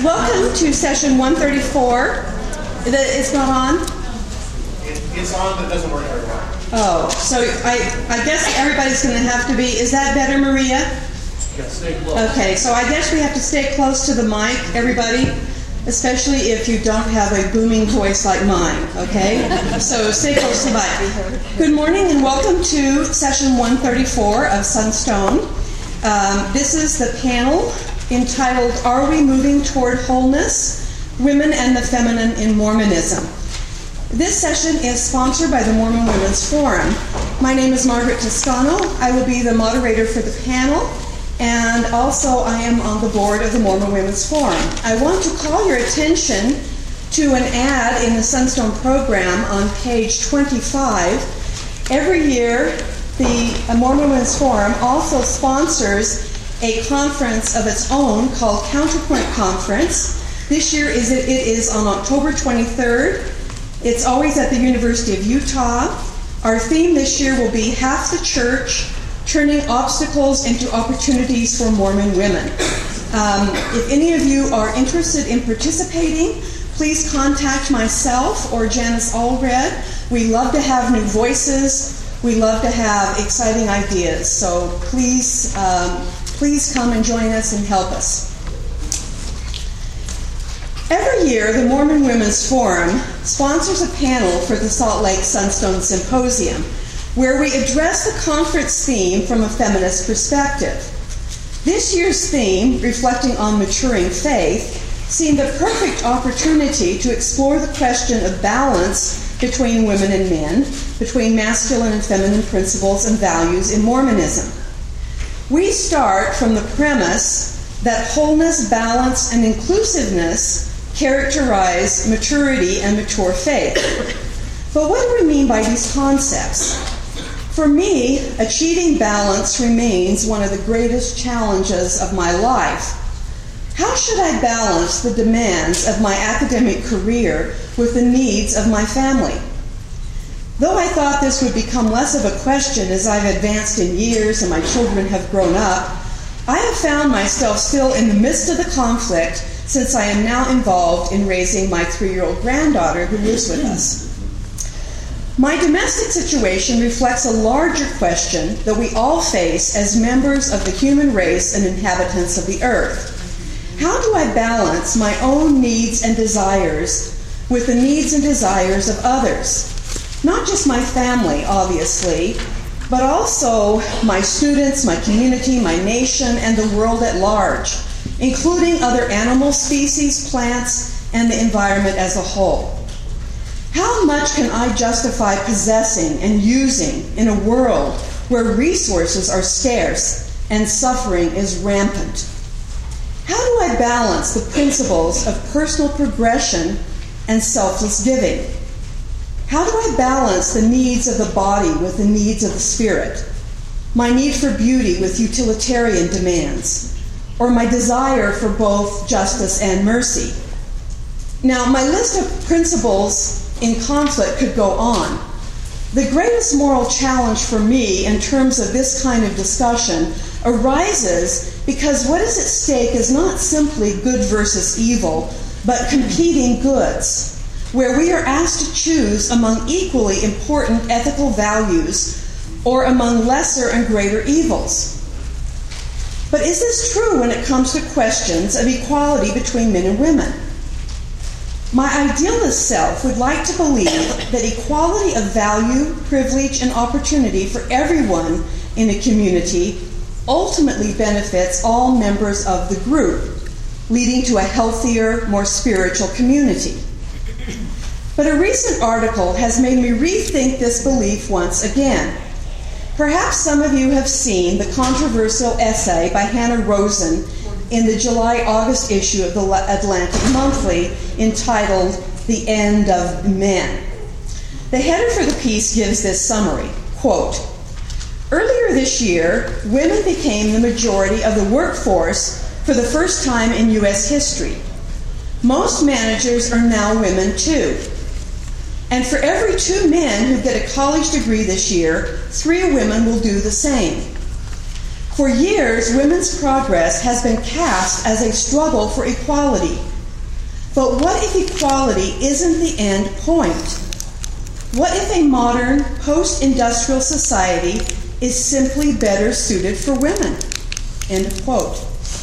Welcome to session 134. It's not on? It's on, but it doesn't work very well. Oh, so I guess everybody's going to have to be, is that better, Maria? Yeah, stay close. Okay, so I guess we have to stay close to the mic, everybody, especially if you don't have a booming voice like mine, okay? So stay close to the mic. Good morning and welcome to session 134 of Sunstone. This is the panel entitled, Are We Moving Toward Wholeness? Women and the Feminine in Mormonism. This session is sponsored by the Mormon Women's Forum. My name is Margaret Toscano. I will be the moderator for the panel, and also I am on the board of the Mormon Women's Forum. I want to call your attention to an ad in the Sunstone program on page 25. Every year, the Mormon Women's Forum also sponsors a conference of its own called Counterpoint Conference. This year it is on October 23rd. It's always at the University of Utah. Our theme this year will be Half the Church, Turning Obstacles into Opportunities for Mormon Women. If any of you are interested in participating, please contact myself or Janice Allred. We love to have new voices. We love to have exciting ideas. So please come and join us and help us. Every year, the Mormon Women's Forum sponsors a panel for the Salt Lake Sunstone Symposium, where we address the conference theme from a feminist perspective. This year's theme, reflecting on maturing faith, seemed a perfect opportunity to explore the question of balance between women and men, between masculine and feminine principles and values in Mormonism. We start from the premise that wholeness, balance, and inclusiveness characterize maturity and mature faith. But what do we mean by these concepts? For me, achieving balance remains one of the greatest challenges of my life. How should I balance the demands of my academic career with the needs of my family? Though I thought this would become less of a question as I've advanced in years and my children have grown up, I have found myself still in the midst of the conflict since I am now involved in raising my 3-year-old granddaughter who lives with us. My domestic situation reflects a larger question that we all face as members of the human race and inhabitants of the earth. How do I balance my own needs and desires with the needs and desires of others? Not just my family, obviously, but also my students, my community, my nation, and the world at large, including other animal species, plants, and the environment as a whole. How much can I justify possessing and using in a world where resources are scarce and suffering is rampant? How do I balance the principles of personal progression and selfless giving? How do I balance the needs of the body with the needs of the spirit? My need for beauty with utilitarian demands? Or my desire for both justice and mercy? Now, my list of principles in conflict could go on. The greatest moral challenge for me in terms of this kind of discussion arises because what is at stake is not simply good versus evil, but competing goods, where we are asked to choose among equally important ethical values or among lesser and greater evils. But is this true when it comes to questions of equality between men and women? My idealist self would like to believe that equality of value, privilege, and opportunity for everyone in a community ultimately benefits all members of the group, leading to a healthier, more spiritual community. But a recent article has made me rethink this belief once again. Perhaps some of you have seen the controversial essay by Hannah Rosen in the July-August issue of the Atlantic Monthly entitled The End of Men. The header for the piece gives this summary, quote, "Earlier this year, women became the majority of the workforce for the first time in U.S. history. Most managers are now women too. And for every 2 men who get a college degree this year, 3 women will do the same. For years, women's progress has been cast as a struggle for equality. But what if equality isn't the end point? What if a modern, post-industrial society is simply better suited for women? End quote.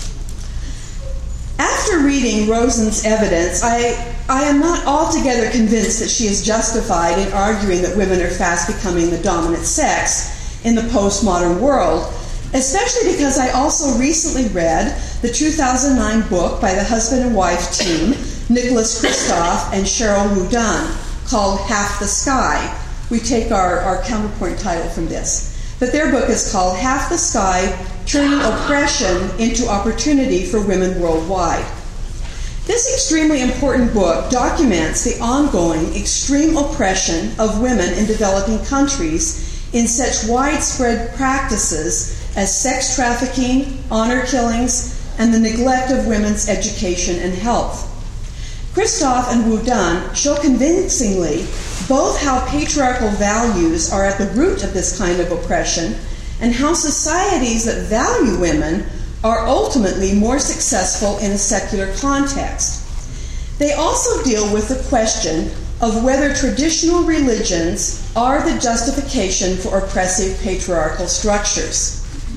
After reading Rosen's evidence, I am not altogether convinced that she is justified in arguing that women are fast becoming the dominant sex in the postmodern world, especially because I also recently read the 2009 book by the husband and wife team, Nicholas Kristof and Sheryl WuDunn, called Half the Sky. We take our counterpoint title from this. But their book is called Half the Sky, Turning Oppression into Opportunity for Women Worldwide. This extremely important book documents the ongoing extreme oppression of women in developing countries in such widespread practices as sex trafficking, honor killings, and the neglect of women's education and health. Kristof and WuDunn show convincingly both how patriarchal values are at the root of this kind of oppression and how societies that value women are ultimately more successful in a secular context. They also deal with the question of whether traditional religions are the justification for oppressive patriarchal structures.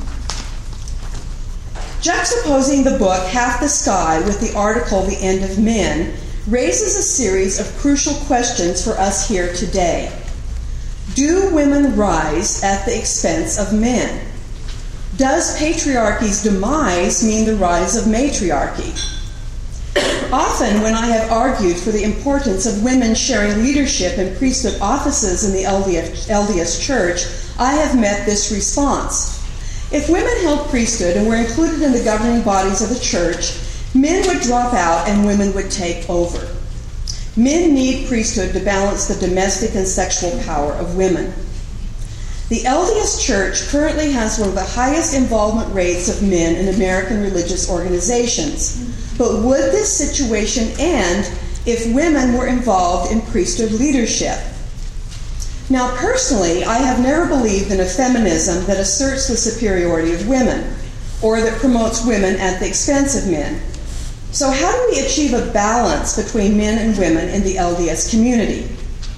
Juxtaposing the book Half the Sky with the article The End of Men raises a series of crucial questions for us here today. Do women rise at the expense of men? Does patriarchy's demise mean the rise of matriarchy? Often, when I have argued for the importance of women sharing leadership in priesthood offices in the LDS Church, I have met this response. If women held priesthood and were included in the governing bodies of the church, men would drop out and women would take over. Men need priesthood to balance the domestic and sexual power of women. The LDS Church currently has one of the highest involvement rates of men in American religious organizations. But would this situation end if women were involved in priesthood leadership? Now, personally, I have never believed in a feminism that asserts the superiority of women or that promotes women at the expense of men. So how do we achieve a balance between men and women in the LDS community?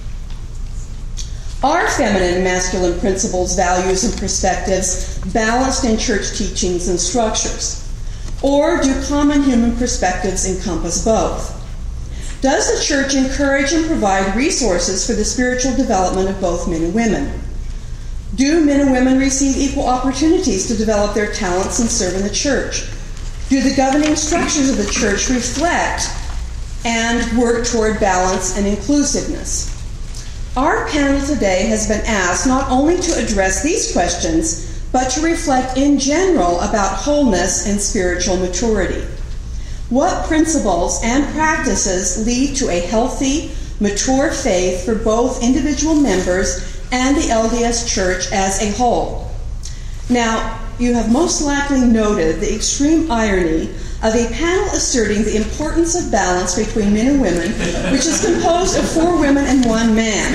Are feminine and masculine principles, values, and perspectives balanced in church teachings and structures? Or do common human perspectives encompass both? Does the church encourage and provide resources for the spiritual development of both men and women? Do men and women receive equal opportunities to develop their talents and serve in the church? Do the governing structures of the church reflect and work toward balance and inclusiveness? Our panel today has been asked not only to address these questions, but to reflect in general about wholeness and spiritual maturity. What principles and practices lead to a healthy, mature faith for both individual members and the LDS Church as a whole? Now, you have most likely noted the extreme irony of a panel asserting the importance of balance between men and women, which is composed of 4 women and 1 man.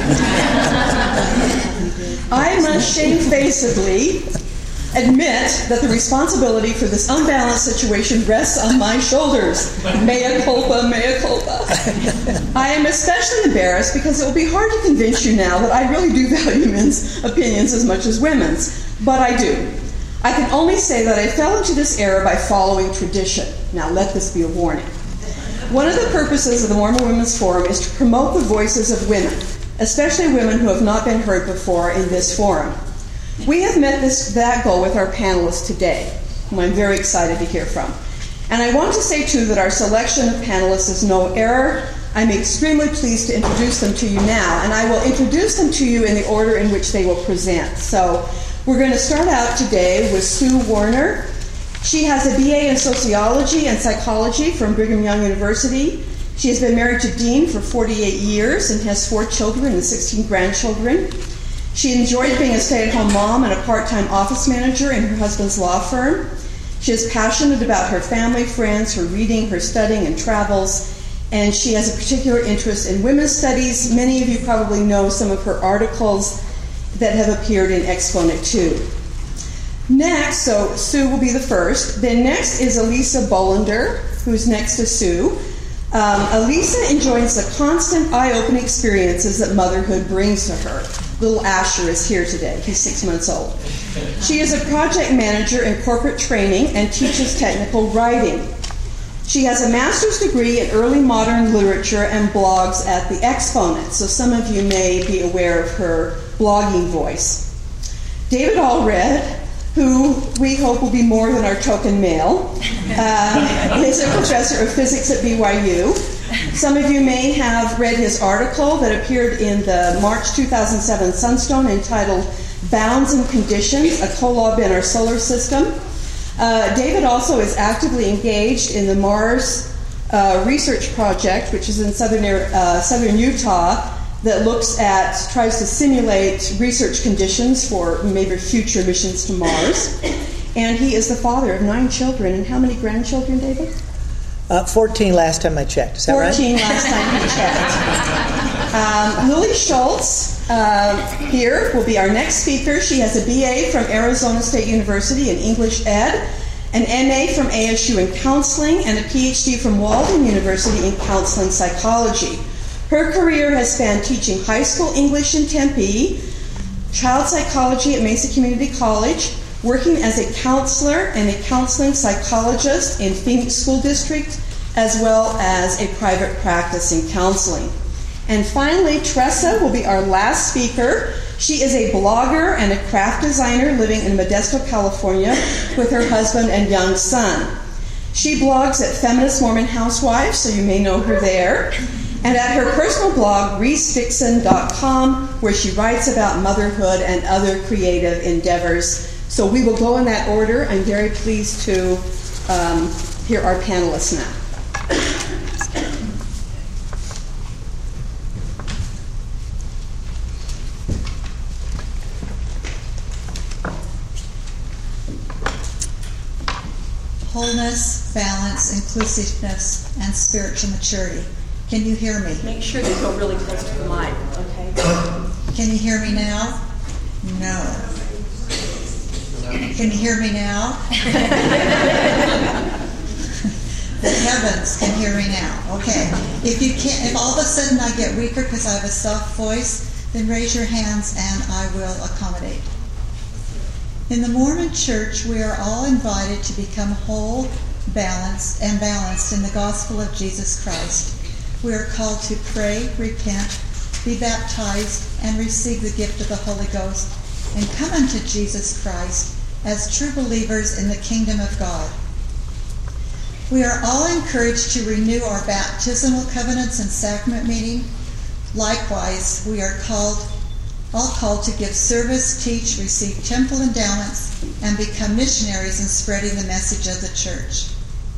I must shamefacedly admit that the responsibility for this unbalanced situation rests on my shoulders. Mea culpa, mea culpa. I am especially embarrassed because it will be hard to convince you now that I really do value men's opinions as much as women's, but I do. I can only say that I fell into this error by following tradition. Now let this be a warning. One of the purposes of the Mormon Women's Forum is to promote the voices of women, especially women who have not been heard before in this forum. We have met that goal with our panelists today, whom I'm very excited to hear from. And I want to say, too, that our selection of panelists is no error. I'm extremely pleased to introduce them to you now, and I will introduce them to you in the order in which they will present. So we're going to start out today with Sue Warner. She has a BA in Sociology and Psychology from Brigham Young University. She has been married to Dean for 48 years and has 4 children and 16 grandchildren. She enjoyed being a stay-at-home mom and a part-time office manager in her husband's law firm. She is passionate about her family, friends, her reading, her studying, and travels, and she has a particular interest in women's studies. Many of you probably know some of her articles that have appeared in Exponent 2. Next, so Sue will be the first. Then next is Elisa Bolander, who's next to Sue. Elisa enjoys the constant eye-opening experiences that motherhood brings to her. Little Asher is here today. He's 6 months old. She is a project manager in corporate training and teaches technical writing. She has a master's degree in early modern literature and blogs at The Exponent, so some of you may be aware of her blogging voice. David Allred, who we hope will be more than our token male, is a professor of physics at BYU. Some of you may have read his article that appeared in the March 2007 Sunstone entitled Bounds and Conditions, a Kolob in Our Solar System. David also is actively engaged in the Mars research project, which is in southern Utah, that tries to simulate research conditions for maybe future missions to Mars. And he is the father of 9 children. And how many grandchildren, David? 14 last time I checked. Is that 14 right? last time he checked. Lily Schultz here will be our next speaker. She has a BA from Arizona State University in English Ed, an MA from ASU in counseling, and a PhD from Walden University in counseling psychology. Her career has spanned teaching high school English in Tempe, child psychology at Mesa Community College, working as a counselor and a counseling psychologist in Phoenix School District, as well as a private practice in counseling. And finally, Tressa will be our last speaker. She is a blogger and a craft designer living in Modesto, California, with her husband and young son. She blogs at Feminist Mormon Housewives, so you may know her there, and at her personal blog, reesedixon.com, where she writes about motherhood and other creative endeavors. So we will go in that order. I'm very pleased to hear our panelists now. Wholeness, balance, inclusiveness, and spiritual maturity. Can you hear me? Make sure you go really close to the mic, okay? Can you hear me now? No. Can you hear me now? The heavens can hear me now. Okay. If all of a sudden I get weaker because I have a soft voice, then raise your hands and I will accommodate. In the Mormon Church, we are all invited to become whole, balanced in the gospel of Jesus Christ. We are called to pray, repent, be baptized, and receive the gift of the Holy Ghost, and come unto Jesus Christ as true believers in the kingdom of God. We are all encouraged to renew our baptismal covenants and sacrament meeting. Likewise, we are all called to give service, teach, receive temple endowments, and become missionaries in spreading the message of the church.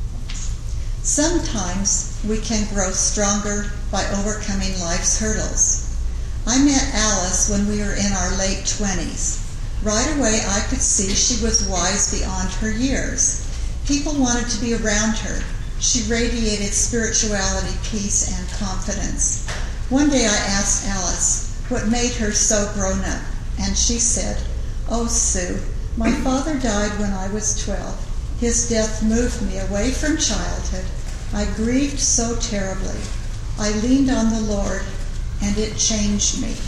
Sometimes we can grow stronger by overcoming life's hurdles. I met Alice when we were in our late 20s. Right away, I could see she was wise beyond her years. People wanted to be around her. She radiated spirituality, peace, and confidence. One day I asked Alice what made her so grown up, and she said, "Oh, Sue, my father died when I was 12. His death moved me away from childhood. I grieved so terribly. I leaned on the Lord, and it changed me."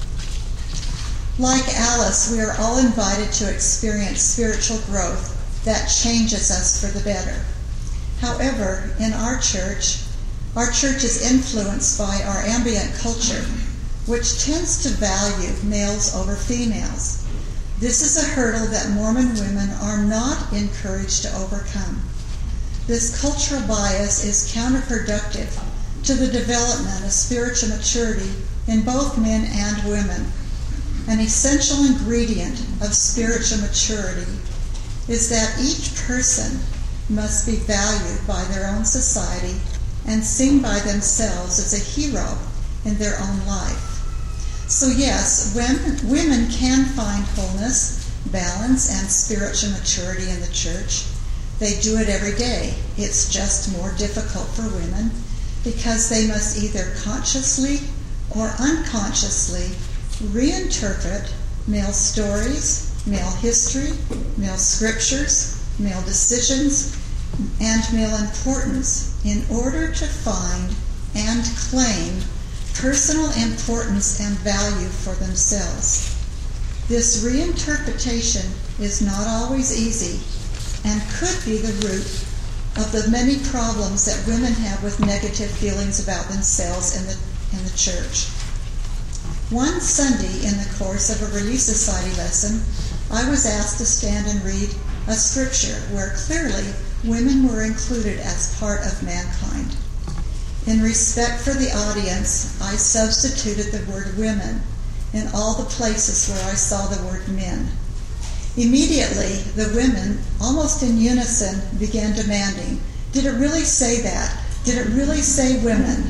Like Alice, we are all invited to experience spiritual growth that changes us for the better. However, in our church is influenced by our ambient culture, which tends to value males over females. This is a hurdle that Mormon women are not encouraged to overcome. This cultural bias is counterproductive to the development of spiritual maturity in both men and women. An essential ingredient of spiritual maturity is that each person must be valued by their own society and seen by themselves as a hero in their own life. So yes, women can find wholeness, balance, and spiritual maturity in the church. They do it every day. It's just more difficult for women because they must either consciously or unconsciously reinterpret male stories, male history, male scriptures, male decisions, and male importance in order to find and claim personal importance and value for themselves. This reinterpretation is not always easy and could be the root of the many problems that women have with negative feelings about themselves in the church. One Sunday in the course of a Relief Society lesson, I was asked to stand and read a scripture where clearly women were included as part of mankind. In respect for the audience, I substituted the word women in all the places where I saw the word men. Immediately, the women, almost in unison, began demanding, "Did it really say that? Did it really say women?"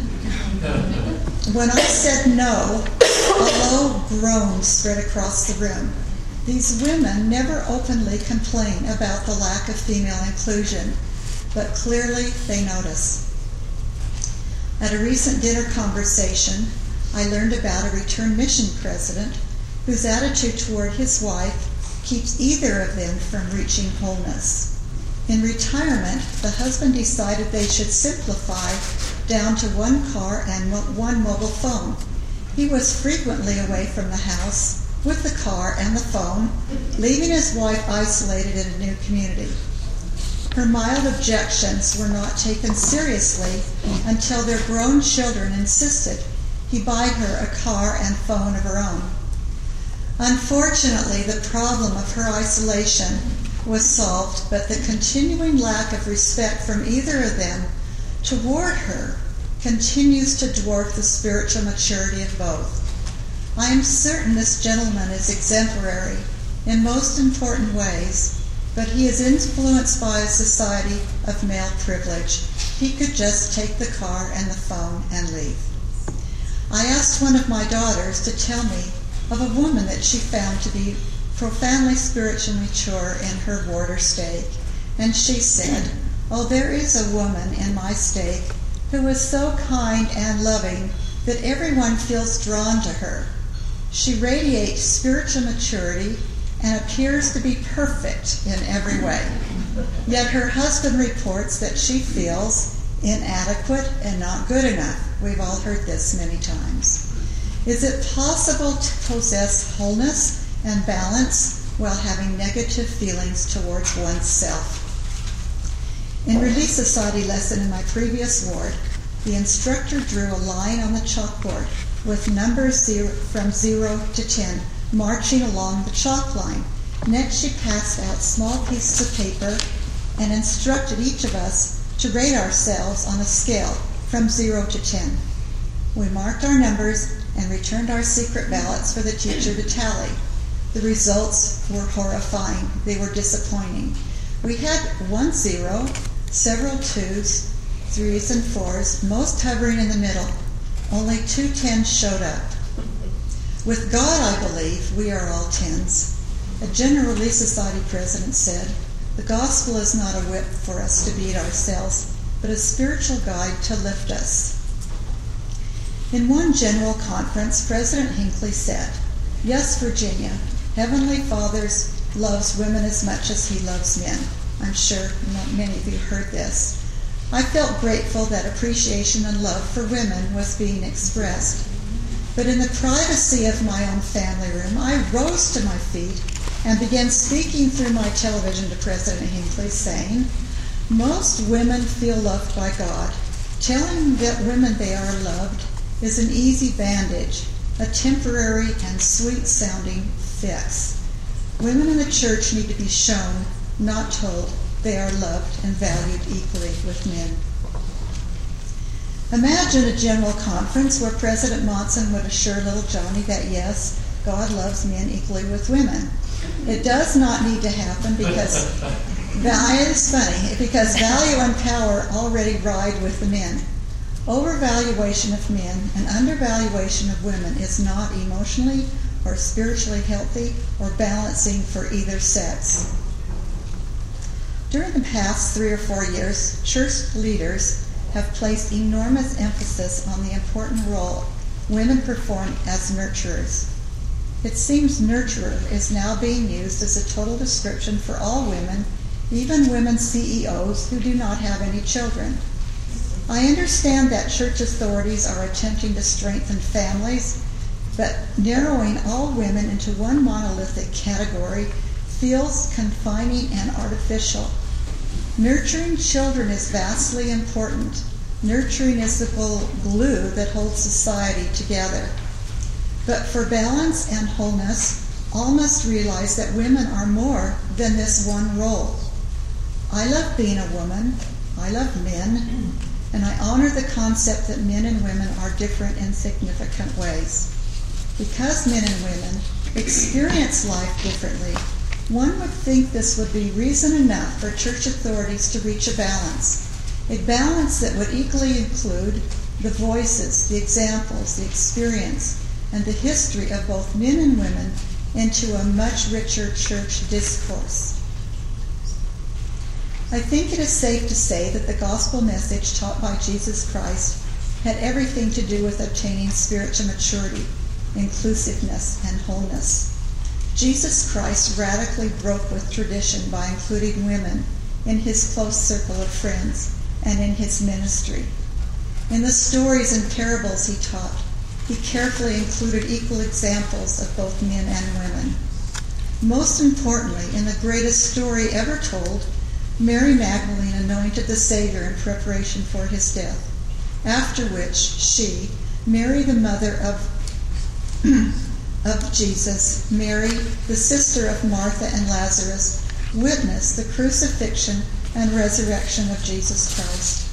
When I said no, a low groan spread across the room. These women never openly complain about the lack of female inclusion, but clearly they notice. At a recent dinner conversation, I learned about a return mission president whose attitude toward his wife keeps either of them from reaching wholeness. In retirement, the husband decided they should simplify down to one car and one mobile phone. He was frequently away from the house with the car and the phone, leaving his wife isolated in a new community. Her mild objections were not taken seriously until their grown children insisted he buy her a car and phone of her own. Unfortunately, the problem of her isolation was solved, but the continuing lack of respect from either of them toward her continues to dwarf the spiritual maturity of both. I am certain this gentleman is exemplary in most important ways, but he is influenced by a society of male privilege. He could just take the car and the phone and leave. I asked one of my daughters to tell me of a woman that she found to be profoundly spiritually mature in her ward or stake, and she said, "Oh, there is a woman in my stake who is so kind and loving that everyone feels drawn to her. She radiates spiritual maturity and appears to be perfect in every way. Yet her husband reports that she feels inadequate and not good enough." We've all heard this many times. Is it possible to possess wholeness and balance while having negative feelings towards oneself? In Relief Society lesson in my previous ward, the instructor drew a line on the chalkboard with numbers from 0 to 10 marching along the chalk line. Next, she passed out small pieces of paper and instructed each of us to rate ourselves on a scale from 0 to 10. We marked our numbers and returned our secret ballots for the teacher to tally. The results were horrifying. They were disappointing. We had 1 0, several 2s, 3s, and 4s, most hovering in the middle. Only 2 10s showed up. With God, I believe, we are all 10s. A General Relief Society president said, "The gospel is not a whip for us to beat ourselves, but a spiritual guide to lift us." In one general conference, President Hinckley said, "Yes, Virginia, Heavenly Father loves women as much as he loves men." I'm sure many of you heard this. I felt grateful that appreciation and love for women was being expressed. But in the privacy of my own family room, I rose to my feet and began speaking through my television to President Hinckley, saying, "Most women feel loved by God. Telling that women they are loved is an easy bandage, a temporary and sweet-sounding fix. Women in the church need to be shown, not told, they are loved and valued equally with men." Imagine a general conference where President Monson would assure little Johnny that yes, God loves men equally with women. It does not need to happen because it's funny, because value and power already ride with the men. Overvaluation of men and undervaluation of women is not emotionally or spiritually healthy or balancing for either sex. During the past 3 or 4 years, church leaders have placed enormous emphasis on the important role women perform as nurturers. It seems nurturer is now being used as a total description for all women, even women CEOs who do not have any children. I understand that church authorities are attempting to strengthen families, but narrowing all women into one monolithic category feels confining and artificial. Nurturing children is vastly important. Nurturing is the glue that holds society together. But for balance and wholeness, all must realize that women are more than this one role. I love being a woman. I love men. And I honor the concept that men and women are different in significant ways. Because men and women experience life differently, one would think this would be reason enough for church authorities to reach a balance that would equally include the voices, the examples, the experience, and the history of both men and women into a much richer church discourse. I think it is safe to say that the gospel message taught by Jesus Christ had everything to do with obtaining spiritual maturity, inclusiveness, and wholeness. Jesus Christ radically broke with tradition by including women in his close circle of friends and in his ministry. In the stories and parables he taught, he carefully included equal examples of both men and women. Most importantly, in the greatest story ever told, Mary Magdalene anointed the Savior in preparation for his death, after which she, Mary the mother of Jesus, Mary the sister of Martha and Lazarus, witnessed the crucifixion and resurrection of Jesus Christ.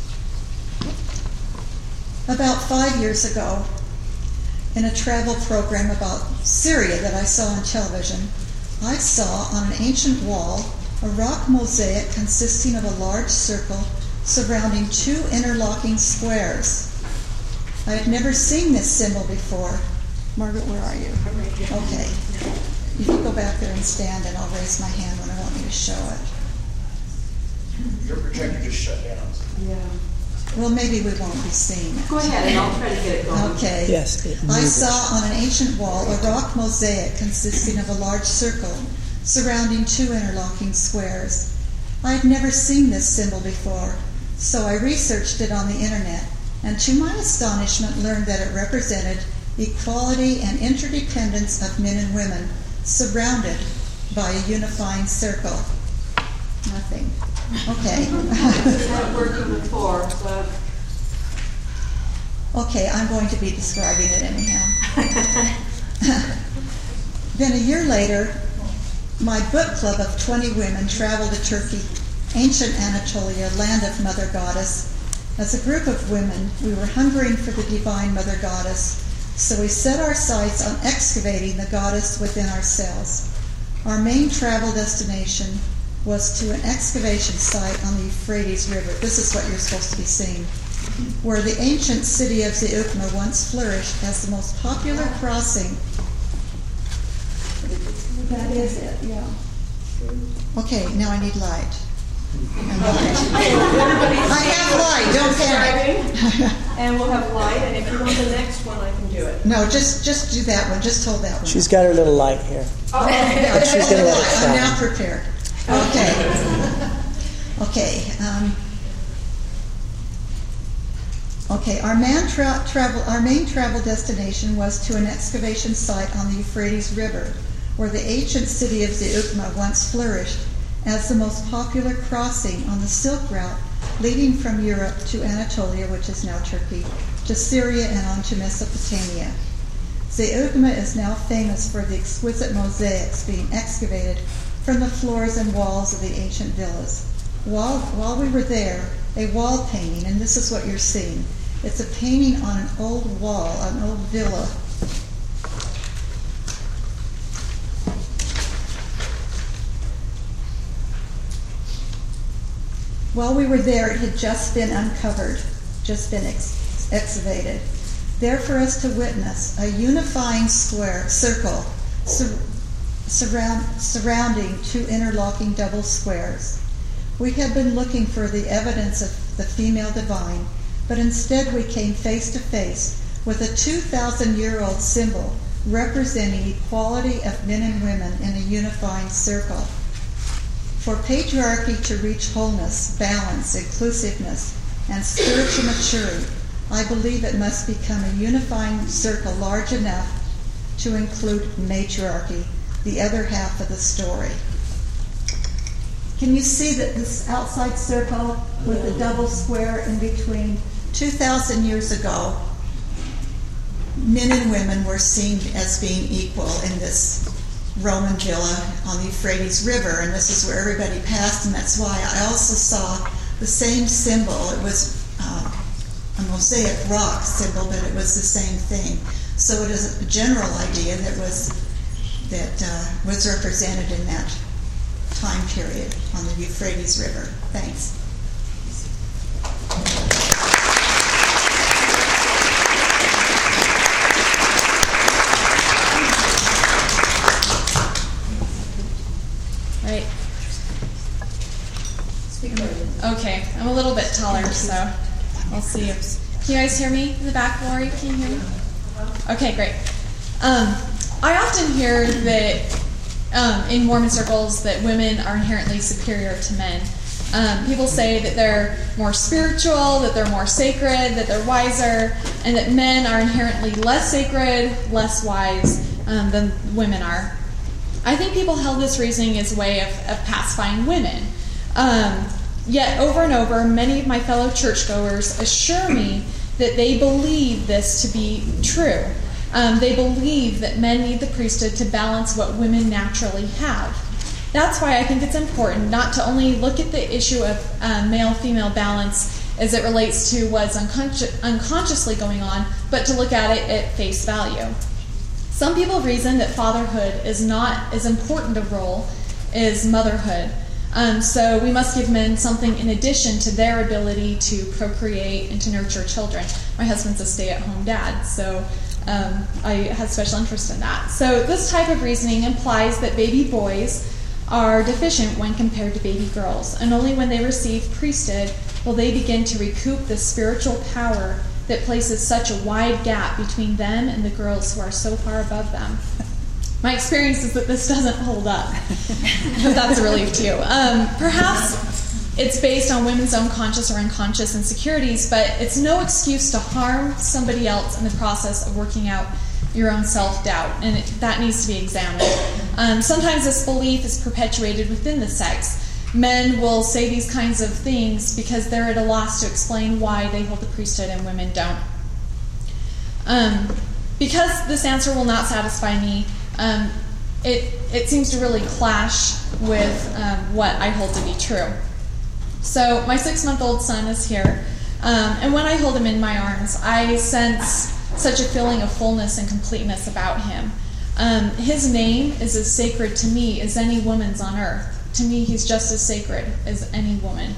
About 5 years ago, in a travel program about Syria that I saw on television, I saw on an ancient wall a rock mosaic consisting of a large circle surrounding two interlocking squares. I had never seen this symbol before. Margaret, where are you? Okay. You can go back there and stand, and I'll raise my hand when I want you to show it. Your projector just shut down. Yeah. Well, maybe we won't be seeing it. Go ahead, and I'll try to get it going. Okay. Yes. I saw on an ancient wall a rock mosaic consisting of a large circle surrounding two interlocking squares. I had never seen this symbol before, so I researched it on the internet, and to my astonishment learned that it represented equality and interdependence of men and women surrounded by a unifying circle. Nothing. Okay. It's not working before, so. Okay, I'm going to be describing it anyhow. Then a year later, my book club of 20 women traveled to Turkey, ancient Anatolia, land of Mother Goddess. As a group of women, we were hungering for the divine Mother Goddess, so we set our sights on excavating the goddess within ourselves. Our main travel destination was to an excavation site on the Euphrates River. This is what you're supposed to be seeing, where the ancient city of Zeugma once flourished as the most popular crossing. That is it, yeah. Okay, now I need light. I have light, don't panic. And we'll have light, and if you want the next one, I can do it. No, just do that one. Just hold that one. She's got her little light here. Oh, yeah, She's going to let it I'm shine. now prepared. Okay. Okay. Our main travel destination was to an excavation site on the Euphrates River, where the ancient city of Zeugma once flourished as the most popular crossing on the Silk Route leading from Europe to Anatolia, which is now Turkey, to Syria and on to Mesopotamia. Zeugma is now famous for the exquisite mosaics being excavated from the floors and walls of the ancient villas. While we were there, a wall painting, and this is what you're seeing. It's a painting on an old wall, an old villa. While we were there, it had just been uncovered, just been excavated. There for us to witness a unifying circle surrounding two interlocking double squares. We had been looking for the evidence of the female divine, but instead we came face to face with a 2,000-year-old symbol representing equality of men and women in a unifying circle. For patriarchy to reach wholeness, balance, inclusiveness, and spiritual maturity, I believe it must become a unifying circle large enough to include matriarchy, the other half of the story. Can you see that this outside circle with the double square in between? 2,000 years ago, men and women were seen as being equal in this Roman villa on the Euphrates River, and this is where everybody passed, and that's why I also saw the same symbol. It was a mosaic rock symbol, but it was the same thing. So it is a general idea that was represented in that time period on the Euphrates River. Thanks. Right. Okay, I'm a little bit taller, so I'll see you. Can you guys hear me in the back, Lori? Can you hear me? Okay, great. I often hear that in Mormon circles that women are inherently superior to men. People say that they're more spiritual, that they're more sacred, that they're wiser, and that men are inherently less sacred, less wise than women are. I think people held this reasoning as a way of pacifying women. Yet over and over, many of my fellow churchgoers assure me that they believe this to be true. They believe that men need the priesthood to balance what women naturally have. That's why I think it's important not to only look at the issue of male-female balance as it relates to what's unconsciously going on, but to look at it at face value. Some people reason that fatherhood is not as important a role as motherhood. So we must give men something in addition to their ability to procreate and to nurture children. My husband's a stay-at-home dad, so I have special interest in that. So this type of reasoning implies that baby boys are deficient when compared to baby girls, and only when they receive priesthood will they begin to recoup the spiritual power that places such a wide gap between them and the girls who are so far above them. My experience is that this doesn't hold up. But that's a relief to you. Perhaps it's based on women's own conscious or unconscious insecurities, but it's no excuse to harm somebody else in the process of working out your own self-doubt, and that needs to be examined. Sometimes this belief is perpetuated within the sex. Men will say these kinds of things because they're at a loss to explain why they hold the priesthood and women don't. Because this answer will not satisfy me, it seems to really clash with what I hold to be true. So my 6-month-old son is here, and when I hold him in my arms, I sense such a feeling of fullness and completeness about him. His name is as sacred to me as any woman's on earth. To me, he's just as sacred as any woman.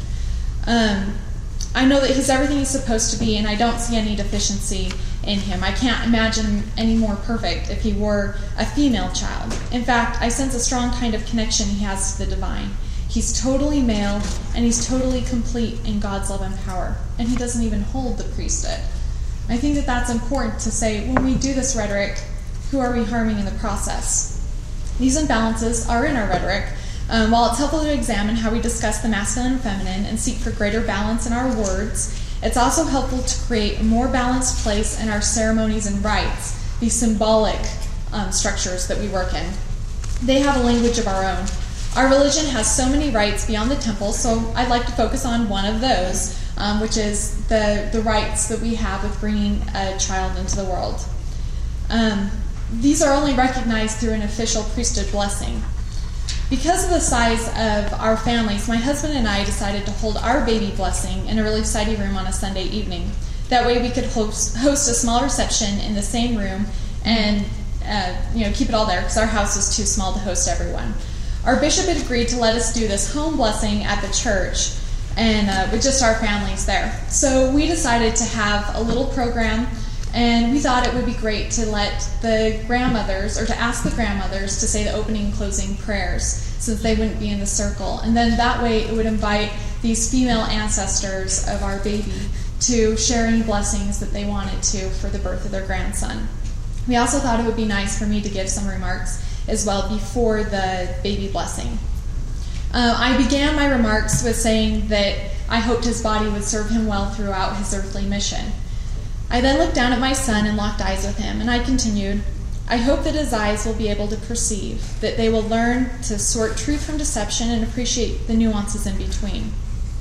I know that he's everything he's supposed to be, and I don't see any deficiency in him. I can't imagine him any more perfect if he were a female child. In fact, I sense a strong kind of connection he has to the divine. He's totally male, and he's totally complete in God's love and power, and he doesn't even hold the priesthood. I think that that's important to say when we do this rhetoric, who are we harming in the process? These imbalances are in our rhetoric. While it's helpful to examine how we discuss the masculine and feminine and seek for greater balance in our words, it's also helpful to create a more balanced place in our ceremonies and rites, these symbolic structures that we work in. They have a language of our own. Our religion has so many rites beyond the temple, so I'd like to focus on one of those, which is the rites that we have with bringing a child into the world. These are only recognized through an official priesthood blessing. Because of the size of our families, my husband and I decided to hold our baby blessing in a relief society room on a Sunday evening. That way we could host a small reception in the same room and keep it all there because our house was too small to host everyone. Our bishop had agreed to let us do this home blessing at the church and with just our families there. So we decided to have a little program, and we thought it would be great to let the grandmothers, or to ask the grandmothers to say the opening and closing prayers, since they wouldn't be in the circle. And then that way it would invite these female ancestors of our baby to share any blessings that they wanted to for the birth of their grandson. We also thought it would be nice for me to give some remarks as well before the baby blessing. I began my remarks with saying that I hoped his body would serve him well throughout his earthly mission. I then looked down at my son and locked eyes with him, and I continued, I hope that his eyes will be able to perceive, that they will learn to sort truth from deception and appreciate the nuances in between.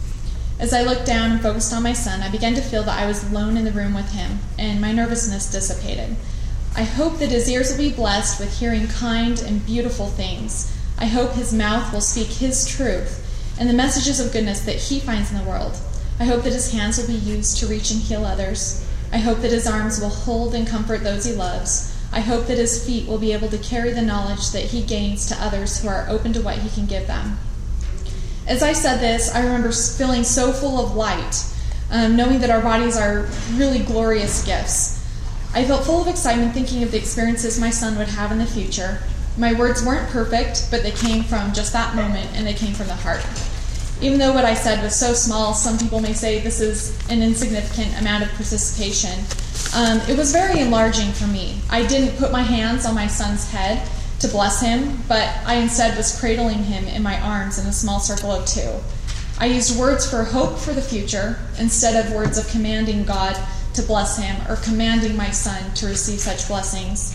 As I looked down and focused on my son, I began to feel that I was alone in the room with him, and my nervousness dissipated. I hope that his ears will be blessed with hearing kind and beautiful things. I hope his mouth will speak his truth and the messages of goodness that he finds in the world. I hope that his hands will be used to reach and heal others. I hope that his arms will hold and comfort those he loves. I hope that his feet will be able to carry the knowledge that he gains to others who are open to what he can give them. As I said this, I remember feeling so full of light, knowing that our bodies are really glorious gifts. I felt full of excitement thinking of the experiences my son would have in the future. My words weren't perfect, but they came from just that moment, and they came from the heart. Even though what I said was so small, some people may say this is an insignificant amount of participation. It was very enlarging for me. I didn't put my hands on my son's head to bless him, but I instead was cradling him in my arms in a small circle of two. I used words for hope for the future instead of words of commanding God to bless him or commanding my son to receive such blessings.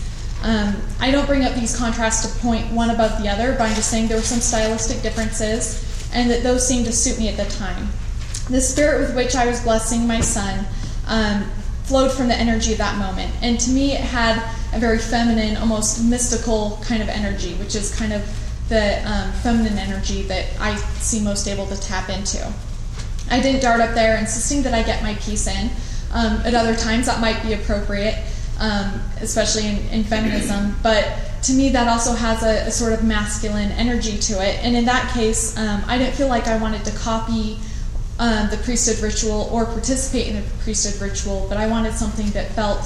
I don't bring up these contrasts to point one above the other, but I'm just saying there were some stylistic differences and that those seemed to suit me at the time. The spirit with which I was blessing my son flowed from the energy of that moment. And to me, it had a very feminine, almost mystical kind of energy, which is kind of the feminine energy that I see most able to tap into. I didn't dart up there insisting that I get my piece in. At other times, that might be appropriate, especially in feminism. But to me, that also has a sort of masculine energy to it. And in that case, I didn't feel like I wanted to copy the priesthood ritual or participate in the priesthood ritual, but I wanted something that felt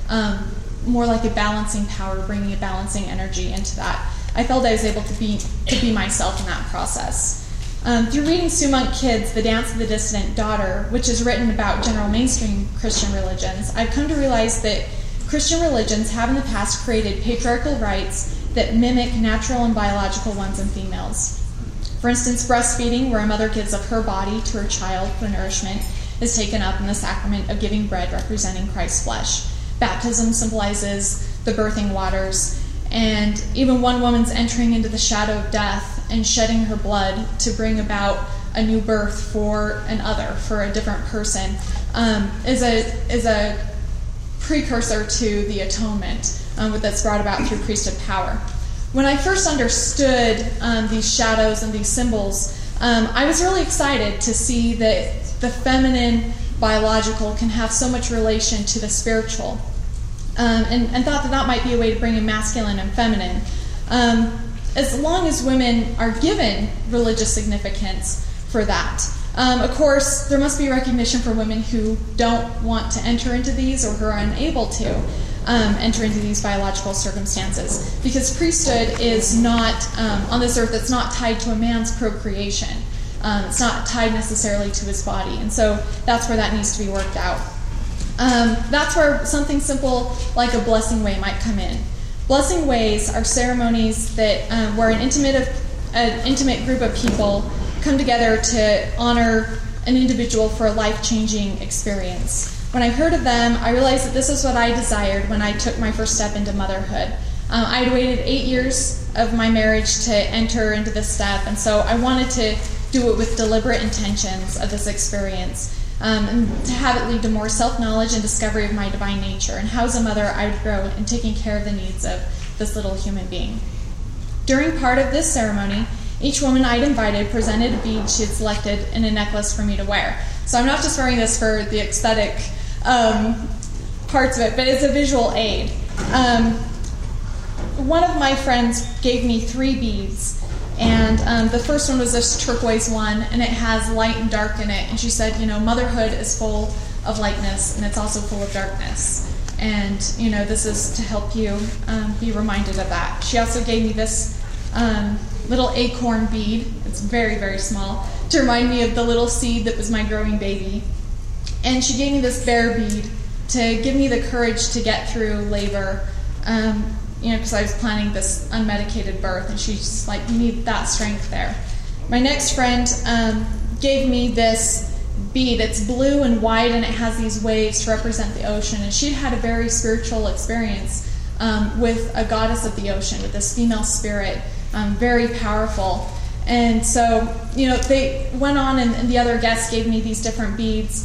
more like a balancing power, bringing a balancing energy into that. I felt I was able to be myself in that process. Through reading Sue Monk Kidd's The Dance of the Dissident Daughter, which is written about general mainstream Christian religions, I've come to realize that Christian religions have in the past created patriarchal rites that mimic natural and biological ones in females. For instance, breastfeeding, where a mother gives of her body to her child for nourishment, is taken up in the sacrament of giving bread representing Christ's flesh. Baptism symbolizes the birthing waters, and even one woman's entering into the shadow of death and shedding her blood to bring about a new birth for another, for a different person, is a precursor to the atonement that's brought about through priesthood power. When I first understood these shadows and these symbols, I was really excited to see that the feminine biological can have so much relation to the spiritual, and thought that might be a way to bring in masculine and feminine. As long as women are given religious significance for that. Of course, there must be recognition for women who don't want to enter into these or who are unable to enter into these biological circumstances, because priesthood is not, on this earth, it's not tied to a man's procreation. It's not tied necessarily to his body, and so that's where that needs to be worked out. That's where something simple like a blessing way might come in. Blessing ways are ceremonies that where an intimate group of people come together to honor an individual for a life-changing experience. When I heard of them, I realized that this is what I desired when I took my first step into motherhood. I had waited 8 years of my marriage to enter into this step, and so I wanted to do it with deliberate intentions of this experience, and to have it lead to more self-knowledge and discovery of my divine nature, and how as a mother I would grow in taking care of the needs of this little human being. During part of this ceremony, each woman I'd invited presented a bead she had selected in a necklace for me to wear. So I'm not just wearing this for the aesthetic parts of it, but it's a visual aid. One of my friends gave me 3 beads, and the first one was this turquoise one, and it has light and dark in it. And she said, motherhood is full of lightness, and it's also full of darkness. And, this is to help you be reminded of that. She also gave me this little acorn bead. It's very, very small, to remind me of the little seed that was my growing baby. And she gave me this bear bead to give me the courage to get through labor because I was planning this unmedicated birth, and she's just like, you need that strength there. My next friend gave me this bead. It's blue and white, and it has these waves to represent the ocean. And she'd had a very spiritual experience with a goddess of the ocean, with this female spirit, very powerful. And so, they went on, and the other guests gave me these different beads.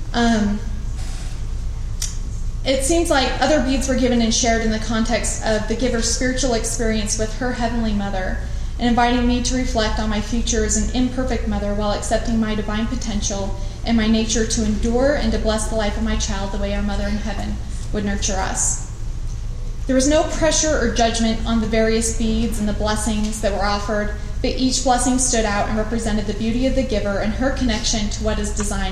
It seems like other beads were given and shared in the context of the giver's spiritual experience with her heavenly mother, and inviting me to reflect on my future as an imperfect mother while accepting my divine potential and my nature to endure and to bless the life of my child the way our mother in heaven would nurture us. There was no pressure or judgment on the various beads and the blessings that were offered, but each blessing stood out and represented the beauty of the giver and her connection to what is divine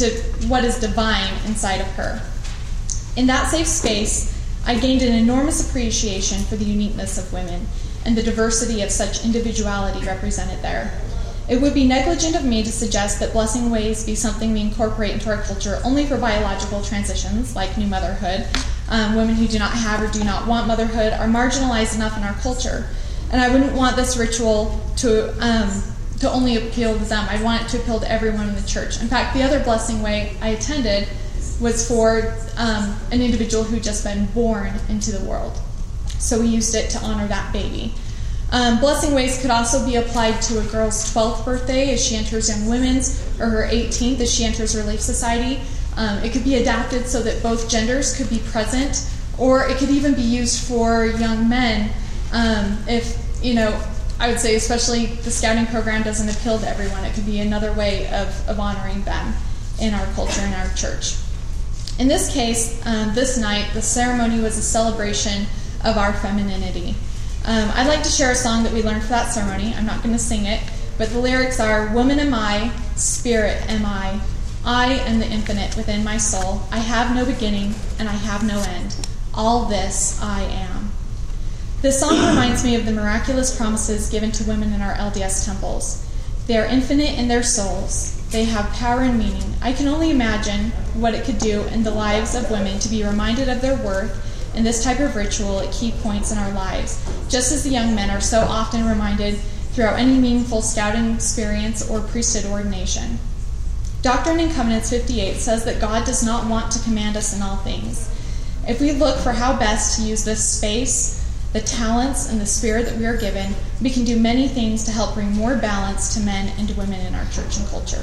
inside of her. In that safe space, I gained an enormous appreciation for the uniqueness of women and the diversity of such individuality represented there. It would be negligent of me to suggest that blessing ways be something we incorporate into our culture only for biological transitions, like new motherhood. Women who do not have or do not want motherhood are marginalized enough in our culture. And I wouldn't want this ritual to only appeal to them. I'd want it to appeal to everyone in the church. In fact, the other blessing way I attended was for an individual who'd just been born into the world. So we used it to honor that baby. Blessing ways could also be applied to a girl's 12th birthday as she enters Young Women's, or her 18th as she enters Relief Society. It could be adapted so that both genders could be present, or it could even be used for young men if, I would say especially the scouting program doesn't appeal to everyone. It could be another way of honoring them in our culture, in our church. In this case, this night, the ceremony was a celebration of our femininity. I'd like to share a song that we learned for that ceremony. I'm not going to sing it, but the lyrics are, "Woman am I, spirit am I am the infinite within my soul. I have no beginning and I have no end. All this I am." This song reminds me of the miraculous promises given to women in our LDS temples. They are infinite in their souls. They have power and meaning. I can only imagine what it could do in the lives of women to be reminded of their worth in this type of ritual at key points in our lives, just as the young men are so often reminded throughout any meaningful scouting experience or priesthood ordination. Doctrine and Covenants 58 says that God does not want to command us in all things. If we look for how best to use this space, the talents, and the spirit that we are given, we can do many things to help bring more balance to men and to women in our church and culture.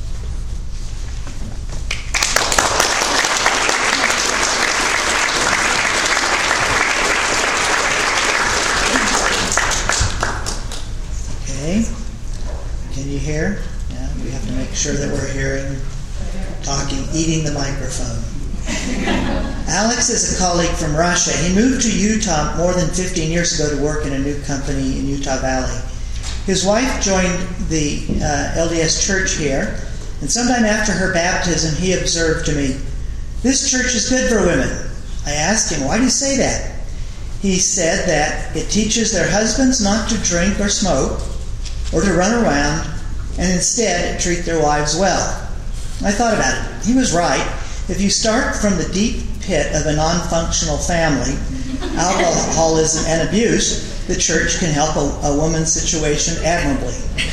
Okay. Can you hear? Yeah, we have to make sure that we're hearing, talking, eating the microphone. Alex is a colleague from Russia. He moved to Utah more than 15 years ago to work in a new company in Utah Valley. His wife joined the LDS church here, and sometime after her baptism, he observed to me, "This church is good for women." I asked him, "Why do you say that?" He said that it teaches their husbands not to drink or smoke or to run around, and instead treat their wives well. I thought about it. He was right. If you start from the deep pit of a non-functional family, alcoholism and abuse, the church can help a woman's situation admirably.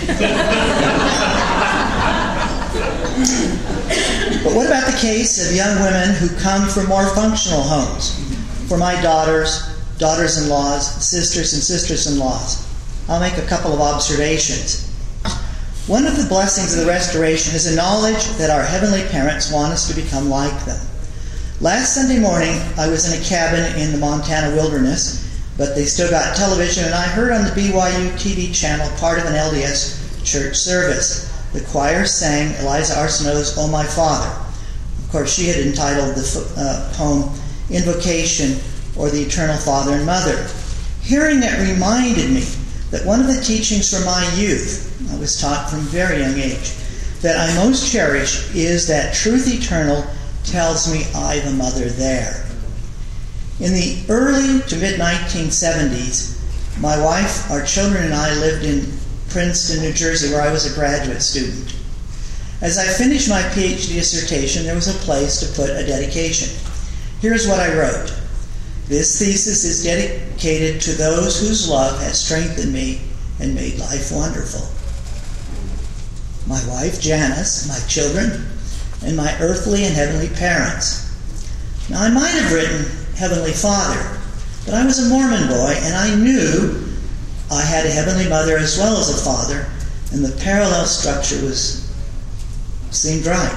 But what about the case of young women who come from more functional homes? For my daughters-in-laws, sisters and sisters-in-laws, I'll make a couple of observations. One of the blessings of the restoration is a knowledge that our heavenly parents want us to become like them. Last Sunday morning, I was in a cabin in the Montana wilderness, but they still got television, and I heard on the BYU TV channel part of an LDS church service. The choir sang Eliza Arsenault's "Oh My Father." Of course, she had entitled the poem Invocation, or the Eternal Father and Mother. Hearing it reminded me that one of the teachings from my youth, I was taught from a very young age, that I most cherish is that truth eternal tells me I've a mother there. In the early to mid-1970s, my wife, our children, and I lived in Princeton, New Jersey, where I was a graduate student. As I finished my PhD dissertation, there was a place to put a dedication. Here's what I wrote. This thesis is dedicated to those whose love has strengthened me and made life wonderful. My wife, Janice, my children, and my earthly and heavenly parents. Now, I might have written Heavenly Father, but I was a Mormon boy, and I knew I had a Heavenly Mother as well as a Father, and the parallel structure seemed right.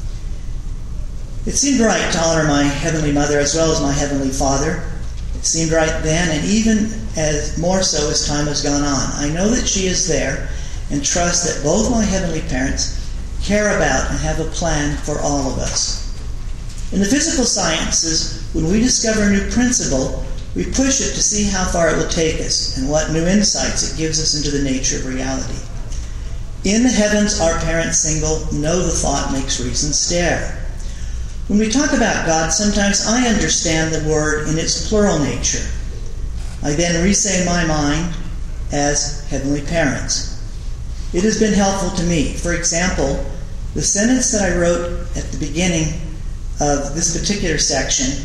It seemed right to honor my Heavenly Mother as well as my Heavenly Father. It seemed right then, and even as more so as time has gone on. I know that she is there, and trust that both my heavenly parents care about and have a plan for all of us. In the physical sciences, when we discover a new principle, we push it to see how far it will take us and what new insights it gives us into the nature of reality. In the heavens, our parents single, know the thought makes reason stare. When we talk about God, sometimes I understand the word in its plural nature. I then re-say in my mind as heavenly parents. It has been helpful to me. For example, the sentence that I wrote at the beginning of this particular section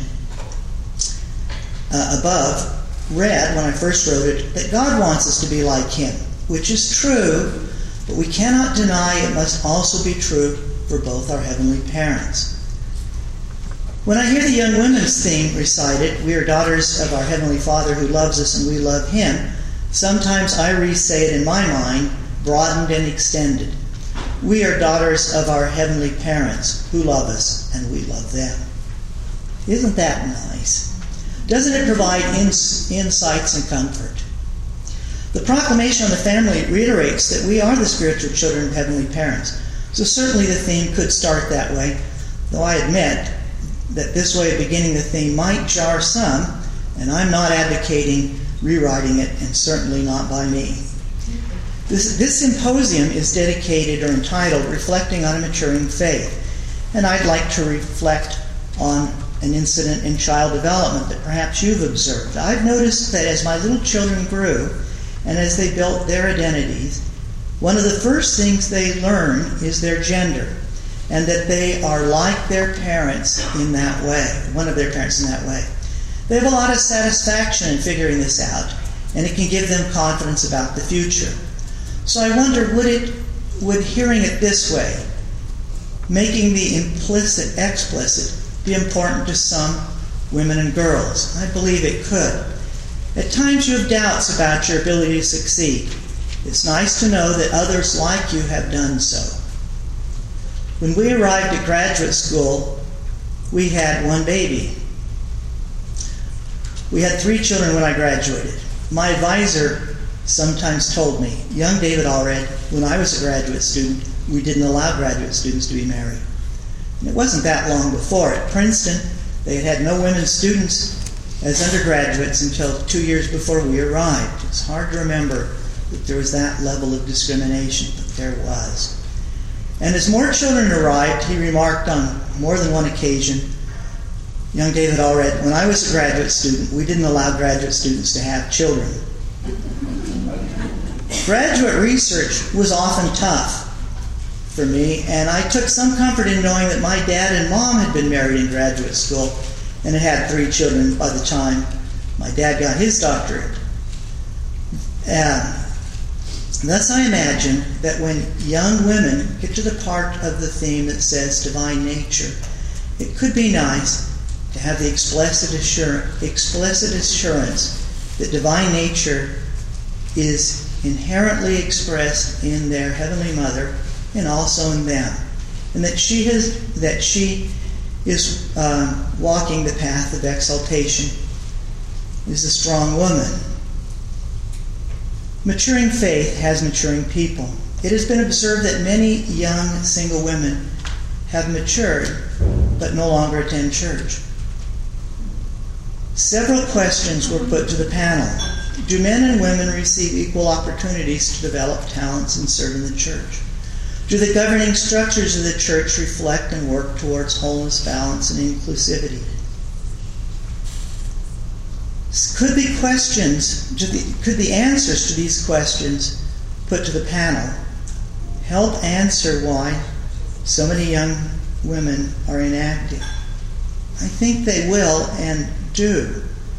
above read, when I first wrote it, that God wants us to be like Him, which is true, but we cannot deny it must also be true for both our heavenly parents. When I hear the young women's theme recited, we are daughters of our Heavenly Father who loves us and we love Him, sometimes I re-say it in my mind, broadened and extended. We are daughters of our heavenly parents who love us and we love them. Isn't that nice? Doesn't it provide insights and comfort? The proclamation on the family reiterates that we are the spiritual children of heavenly parents. So certainly the theme could start that way, though I admit that this way of beginning the theme might jar some, and I'm not advocating rewriting it, and certainly not by me. This symposium is dedicated or entitled Reflecting on a Maturing Faith, and I'd like to reflect on an incident in child development that perhaps you've observed. I've noticed that as my little children grew and as they built their identities, one of the first things they learn is their gender, and that they are like their parents in that way, one of their parents in that way. They have a lot of satisfaction in figuring this out, and it can give them confidence about the future. So I wonder, would hearing it this way, making the implicit explicit, be important to some women and girls? I believe it could. At times you have doubts about your ability to succeed. It's nice to know that others like you have done so. When we arrived at graduate school, we had one baby. We had 3 children when I graduated. My advisor sometimes told me, young David Allred, when I was a graduate student, we didn't allow graduate students to be married. And it wasn't that long before. At Princeton, they had no women students as undergraduates until 2 years before we arrived. It's hard to remember that there was that level of discrimination, but there was. And as more children arrived, he remarked on more than one occasion, young David Allred, when I was a graduate student, we didn't allow graduate students to have children. Graduate research was often tough for me, and I took some comfort in knowing that my dad and mom had been married in graduate school and had had 3 children by the time my dad got his doctorate. Thus I imagine that when young women get to the part of the theme that says divine nature, it could be nice to have the explicit assurance that divine nature is inherently expressed in their Heavenly Mother and also in them, and that she is walking the path of exaltation, is a strong woman. Maturing faith has maturing people. It has been observed that many young single women have matured but no longer attend church. Several questions were put to the panel. Do men and women receive equal opportunities to develop talents and serve in the church? Do the governing structures of the church reflect and work towards wholeness, balance, and inclusivity? Could the answers to these questions put to the panel help answer why so many young women are inactive? I think they will and do.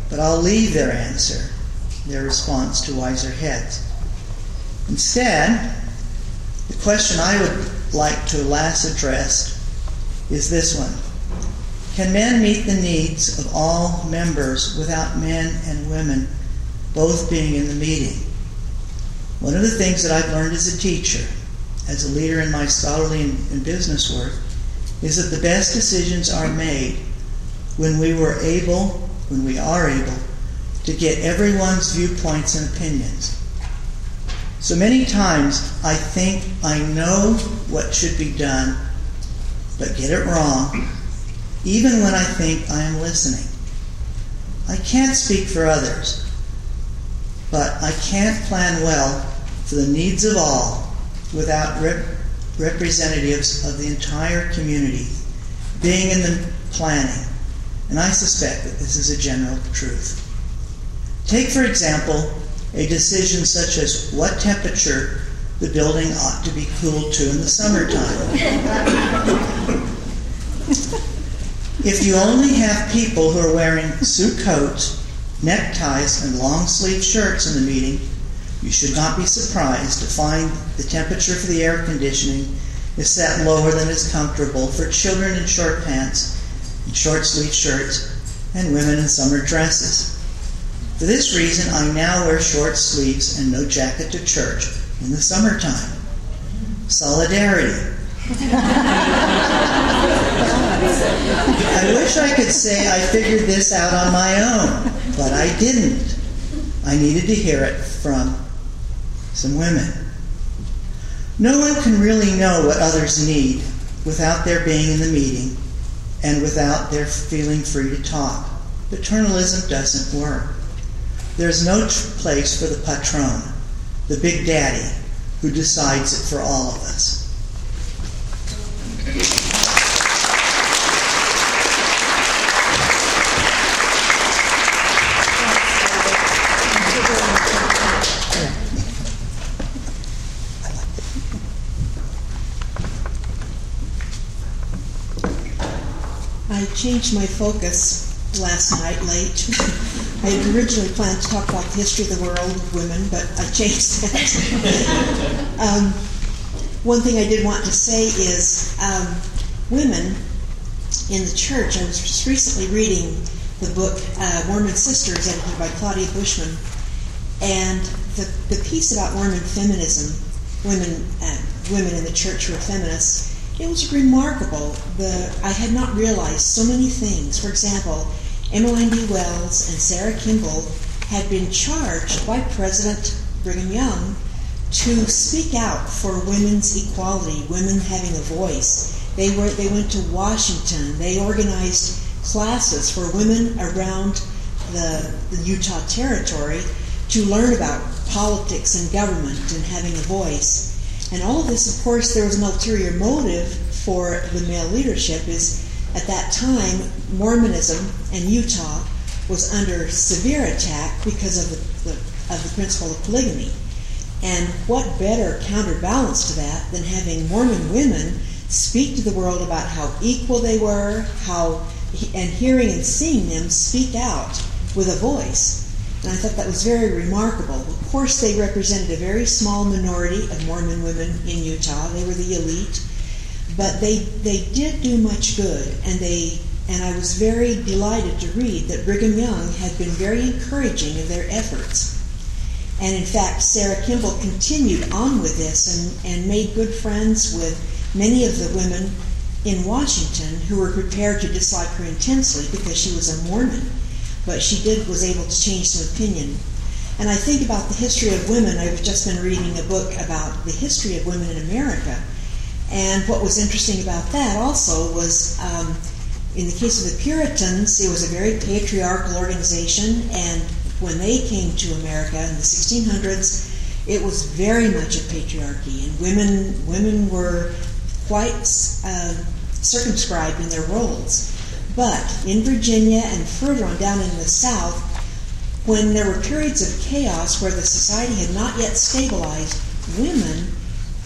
but I'll leave their answer, their response, to wiser heads. Instead, the question I would like to last address is this one. Can men meet the needs of all members without men and women both being in the meeting? One of the things that I've learned as a teacher, as a leader in my scholarly and business work, is that the best decisions are made when we are able to get everyone's viewpoints and opinions. So many times I think I know what should be done, but get it wrong, even when I think I am listening. I can't speak for others, but I can't plan well for the needs of all without representatives of the entire community being in the planning, and I suspect that this is a general truth. Take, for example, a decision such as what temperature the building ought to be cooled to in the summertime. If you only have people who are wearing suit coats, neckties, and long-sleeve shirts in the meeting, you should not be surprised to find the temperature for the air conditioning is set lower than is comfortable for children in short pants and short-sleeved shirts and women in summer dresses. For this reason, I now wear short sleeves and no jacket to church in the summertime. Solidarity. I wish I could say I figured this out on my own, but I didn't. I needed to hear it from some women. No one can really know what others need without their being in the meeting and without their feeling free to talk. Paternalism doesn't work. There's no place for the patron, the big daddy, who decides it for all of us. I changed my focus last night late. I had originally planned to talk about the history of the world of women, but I changed that. One thing I did want to say is women in the church. I was just recently reading the book Mormon Sisters, edited by Claudia Bushman, and the piece about Mormon feminism, women in the church who are feminists. It was remarkable. I had not realized so many things. For example, Emmeline D. Wells and Sarah Kimball had been charged by President Brigham Young to speak out for women's equality, women having a voice. They went to Washington. They organized classes for women around the Utah Territory to learn about politics and government and having a voice. And all of this, of course, there was an ulterior motive for the male leadership. Is at that time, Mormonism in Utah was under severe attack because of the principle of polygamy. And what better counterbalance to that than having Mormon women speak to the world about how equal they were, and hearing and seeing them speak out with a voice. And I thought that was very remarkable. Of course, they represented a very small minority of Mormon women in Utah. They were the elite. But they did do much good, and I was very delighted to read that Brigham Young had been very encouraging of their efforts. And in fact, Sarah Kimball continued on with this and made good friends with many of the women in Washington who were prepared to dislike her intensely because she was a Mormon. But she was able to change some opinion. And I think about the history of women. I've just been reading a book about the history of women in America. And what was interesting about that also was, in the case of the Puritans, it was a very patriarchal organization, and when they came to America in the 1600s, it was very much a patriarchy, and women were quite circumscribed in their roles. But in Virginia and further on down in the South, when there were periods of chaos where the society had not yet stabilized, women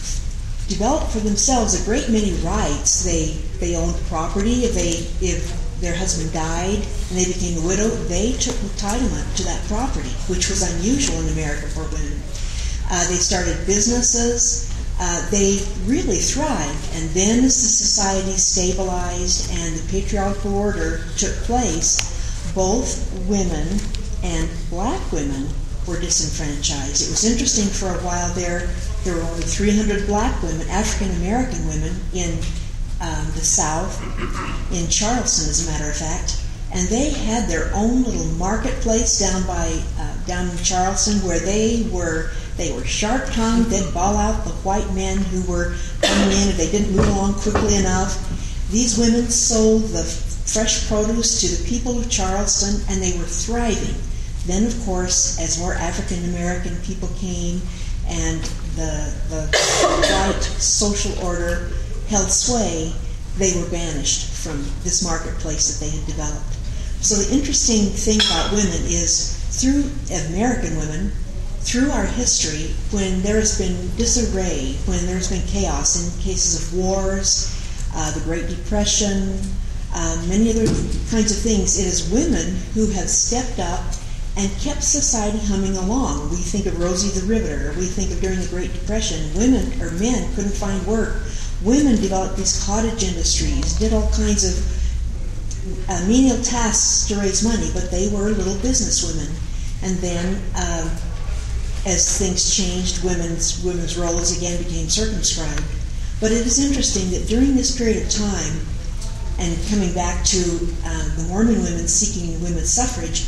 developed for themselves a great many rights. They owned property. If their husband died and they became a widow, they took entitlement to that property, which was unusual in America for women. They started businesses. They really thrived. And then as the society stabilized and the patriarchal order took place, both women and black women were disenfranchised. It was interesting for a while there were only 300 black women, African American women, in the South, in Charleston, as a matter of fact, and they had their own little marketplace down in Charleston, where they were sharp-tongued. They'd ball out the white men who were coming in if they didn't move along quickly enough. These women sold the fresh produce to the people of Charleston, and they were thriving. Then, of course, as more African American people came and the white social order held sway, they were banished from this marketplace that they had developed. So the interesting thing about women is, through American women, through our history, when there has been disarray, when there's been chaos in cases of wars, the Great Depression, many other kinds of things, it is women who have stepped up and kept society humming along. We think of Rosie the Riveter. We think of during the Great Depression, women or men couldn't find work. Women developed these cottage industries, did all kinds of menial tasks to raise money, but they were little business women. And then, as things changed, women's roles again became circumscribed. But it is interesting that during this period of time, and coming back to the Mormon women seeking women's suffrage,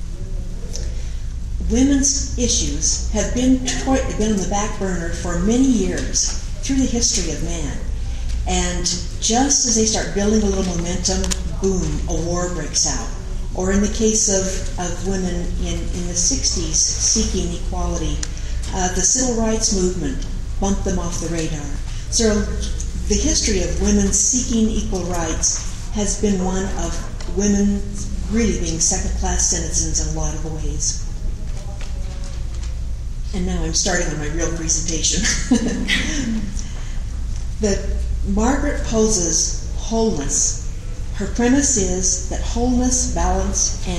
women's issues have been on the back burner for many years through the history of man. And just as they start building a little momentum, boom, a war breaks out. Or in the case of women in the 60s seeking equality, the civil rights movement bumped them off the radar. So the history of women seeking equal rights has been one of women really being second-class citizens in a lot of ways. And now I'm starting on my real presentation. Margaret poses wholeness. Her premise is that wholeness, balance, and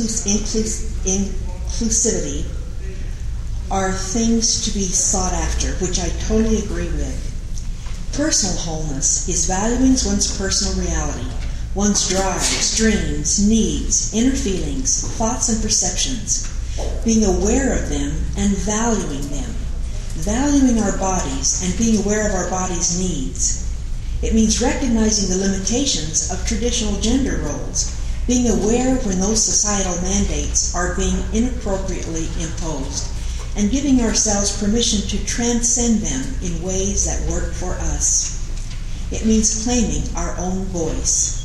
inclusivity are things to be sought after, which I totally agree with. Personal wholeness is valuing one's personal reality, one's drives, dreams, needs, inner feelings, thoughts, and perceptions, being aware of them and valuing them, valuing our bodies and being aware of our body's needs. It means recognizing the limitations of traditional gender roles, being aware when those societal mandates are being inappropriately imposed, and giving ourselves permission to transcend them in ways that work for us. It means claiming our own voice.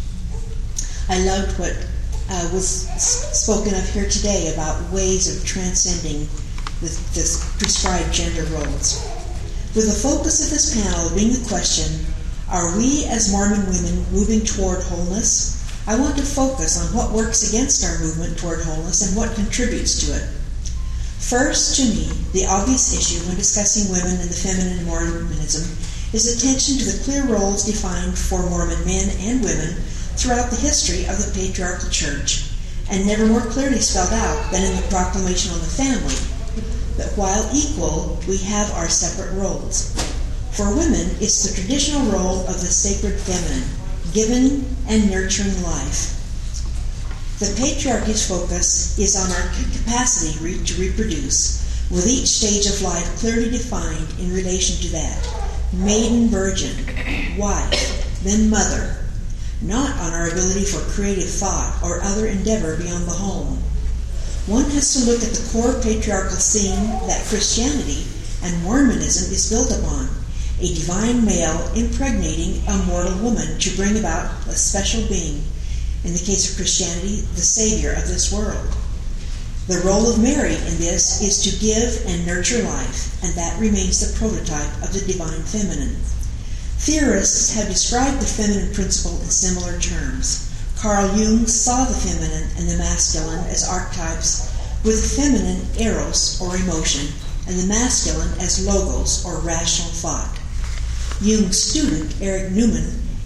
I loved what was spoken of here today about ways of transcending the prescribed gender roles. With the focus of this panel being the question, are we as Mormon women moving toward wholeness? I want to focus on what works against our movement toward wholeness and what contributes to it. First, to me, the obvious issue when discussing women and the feminine Mormonism is attention to the clear roles defined for Mormon men and women throughout the history of the patriarchal church, and never more clearly spelled out than in the proclamation on the family, that while equal, we have our separate roles. For women, it's the traditional role of the sacred feminine, giving and nurturing life. The patriarchy's focus is on our capacity to reproduce, with each stage of life clearly defined in relation to that. Maiden virgin, wife, then mother, not on our ability for creative thought or other endeavor beyond the home. One has to look at the core patriarchal theme that Christianity and Mormonism is built upon, a divine male impregnating a mortal woman to bring about a special being, in the case of Christianity, the Savior of this world. The role of Mary in this is to give and nurture life, and that remains the prototype of the divine feminine. Theorists have described the feminine principle in similar terms. Carl Jung saw the feminine and the masculine as archetypes, with the feminine eros or emotion, and the masculine as logos or rational thought. Jung's student, Erich Neumann,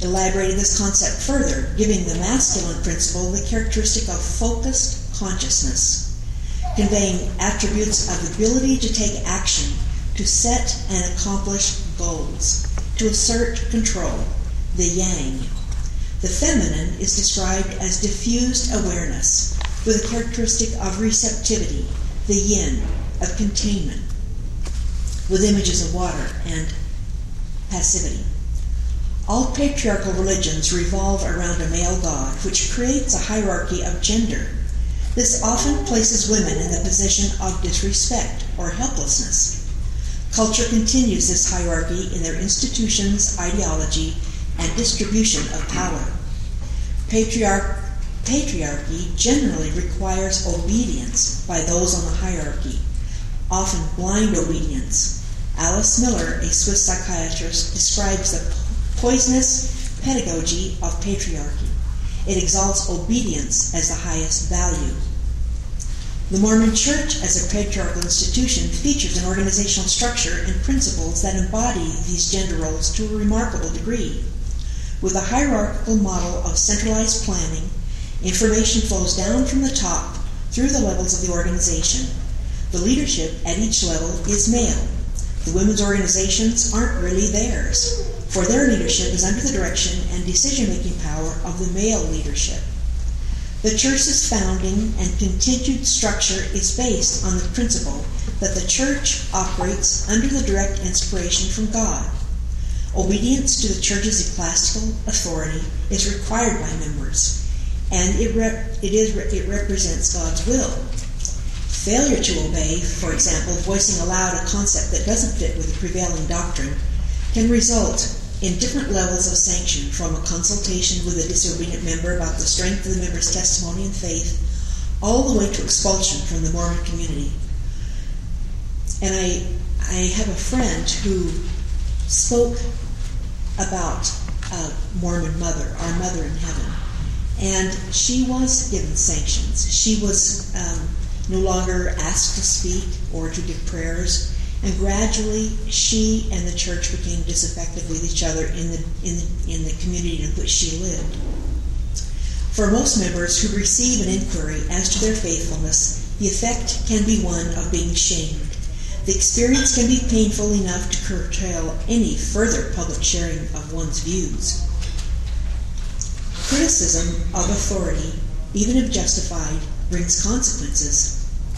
elaborated this concept further, giving the masculine principle the characteristic of focused consciousness, conveying attributes of ability to take action, to set and accomplish goals, to assert control, the yang. The feminine is described as diffused awareness, with a characteristic of receptivity, the yin, of containment, with images of water and passivity. All patriarchal religions revolve around a male god, which creates a hierarchy of gender. This often places women in the position of disrespect or helplessness. Culture continues this hierarchy in their institutions, ideology, and distribution of power. Patriarchy generally requires obedience by those on the hierarchy, often blind obedience. Alice Miller, a Swiss psychiatrist, describes the poisonous pedagogy of patriarchy. It exalts obedience as the highest value. The Mormon Church, as a patriarchal institution, features an organizational structure and principles that embody these gender roles to a remarkable degree. With a hierarchical model of centralized planning, information flows down from the top through the levels of the organization. The leadership at each level is male. The women's organizations aren't really theirs, for their leadership is under the direction and decision-making power of the male leadership. The church's founding and continued structure is based on the principle that the church operates under the direct inspiration from God. Obedience to the church's ecclesiastical authority is required by members, and it represents God's will. Failure to obey, for example, voicing aloud a concept that doesn't fit with the prevailing doctrine, can result in different levels of sanction, from a consultation with a disobedient member about the strength of the member's testimony and faith, all the way to expulsion from the Mormon community. And I have a friend who spoke about a Mormon mother, our mother in heaven, and she was given sanctions. She was no longer asked to speak or to give prayers. And gradually, she and the church became disaffected with each other in the community in which she lived. For most members who receive an inquiry as to their faithfulness, the effect can be one of being shamed. The experience can be painful enough to curtail any further public sharing of one's views. Criticism of authority, even if justified, brings consequences.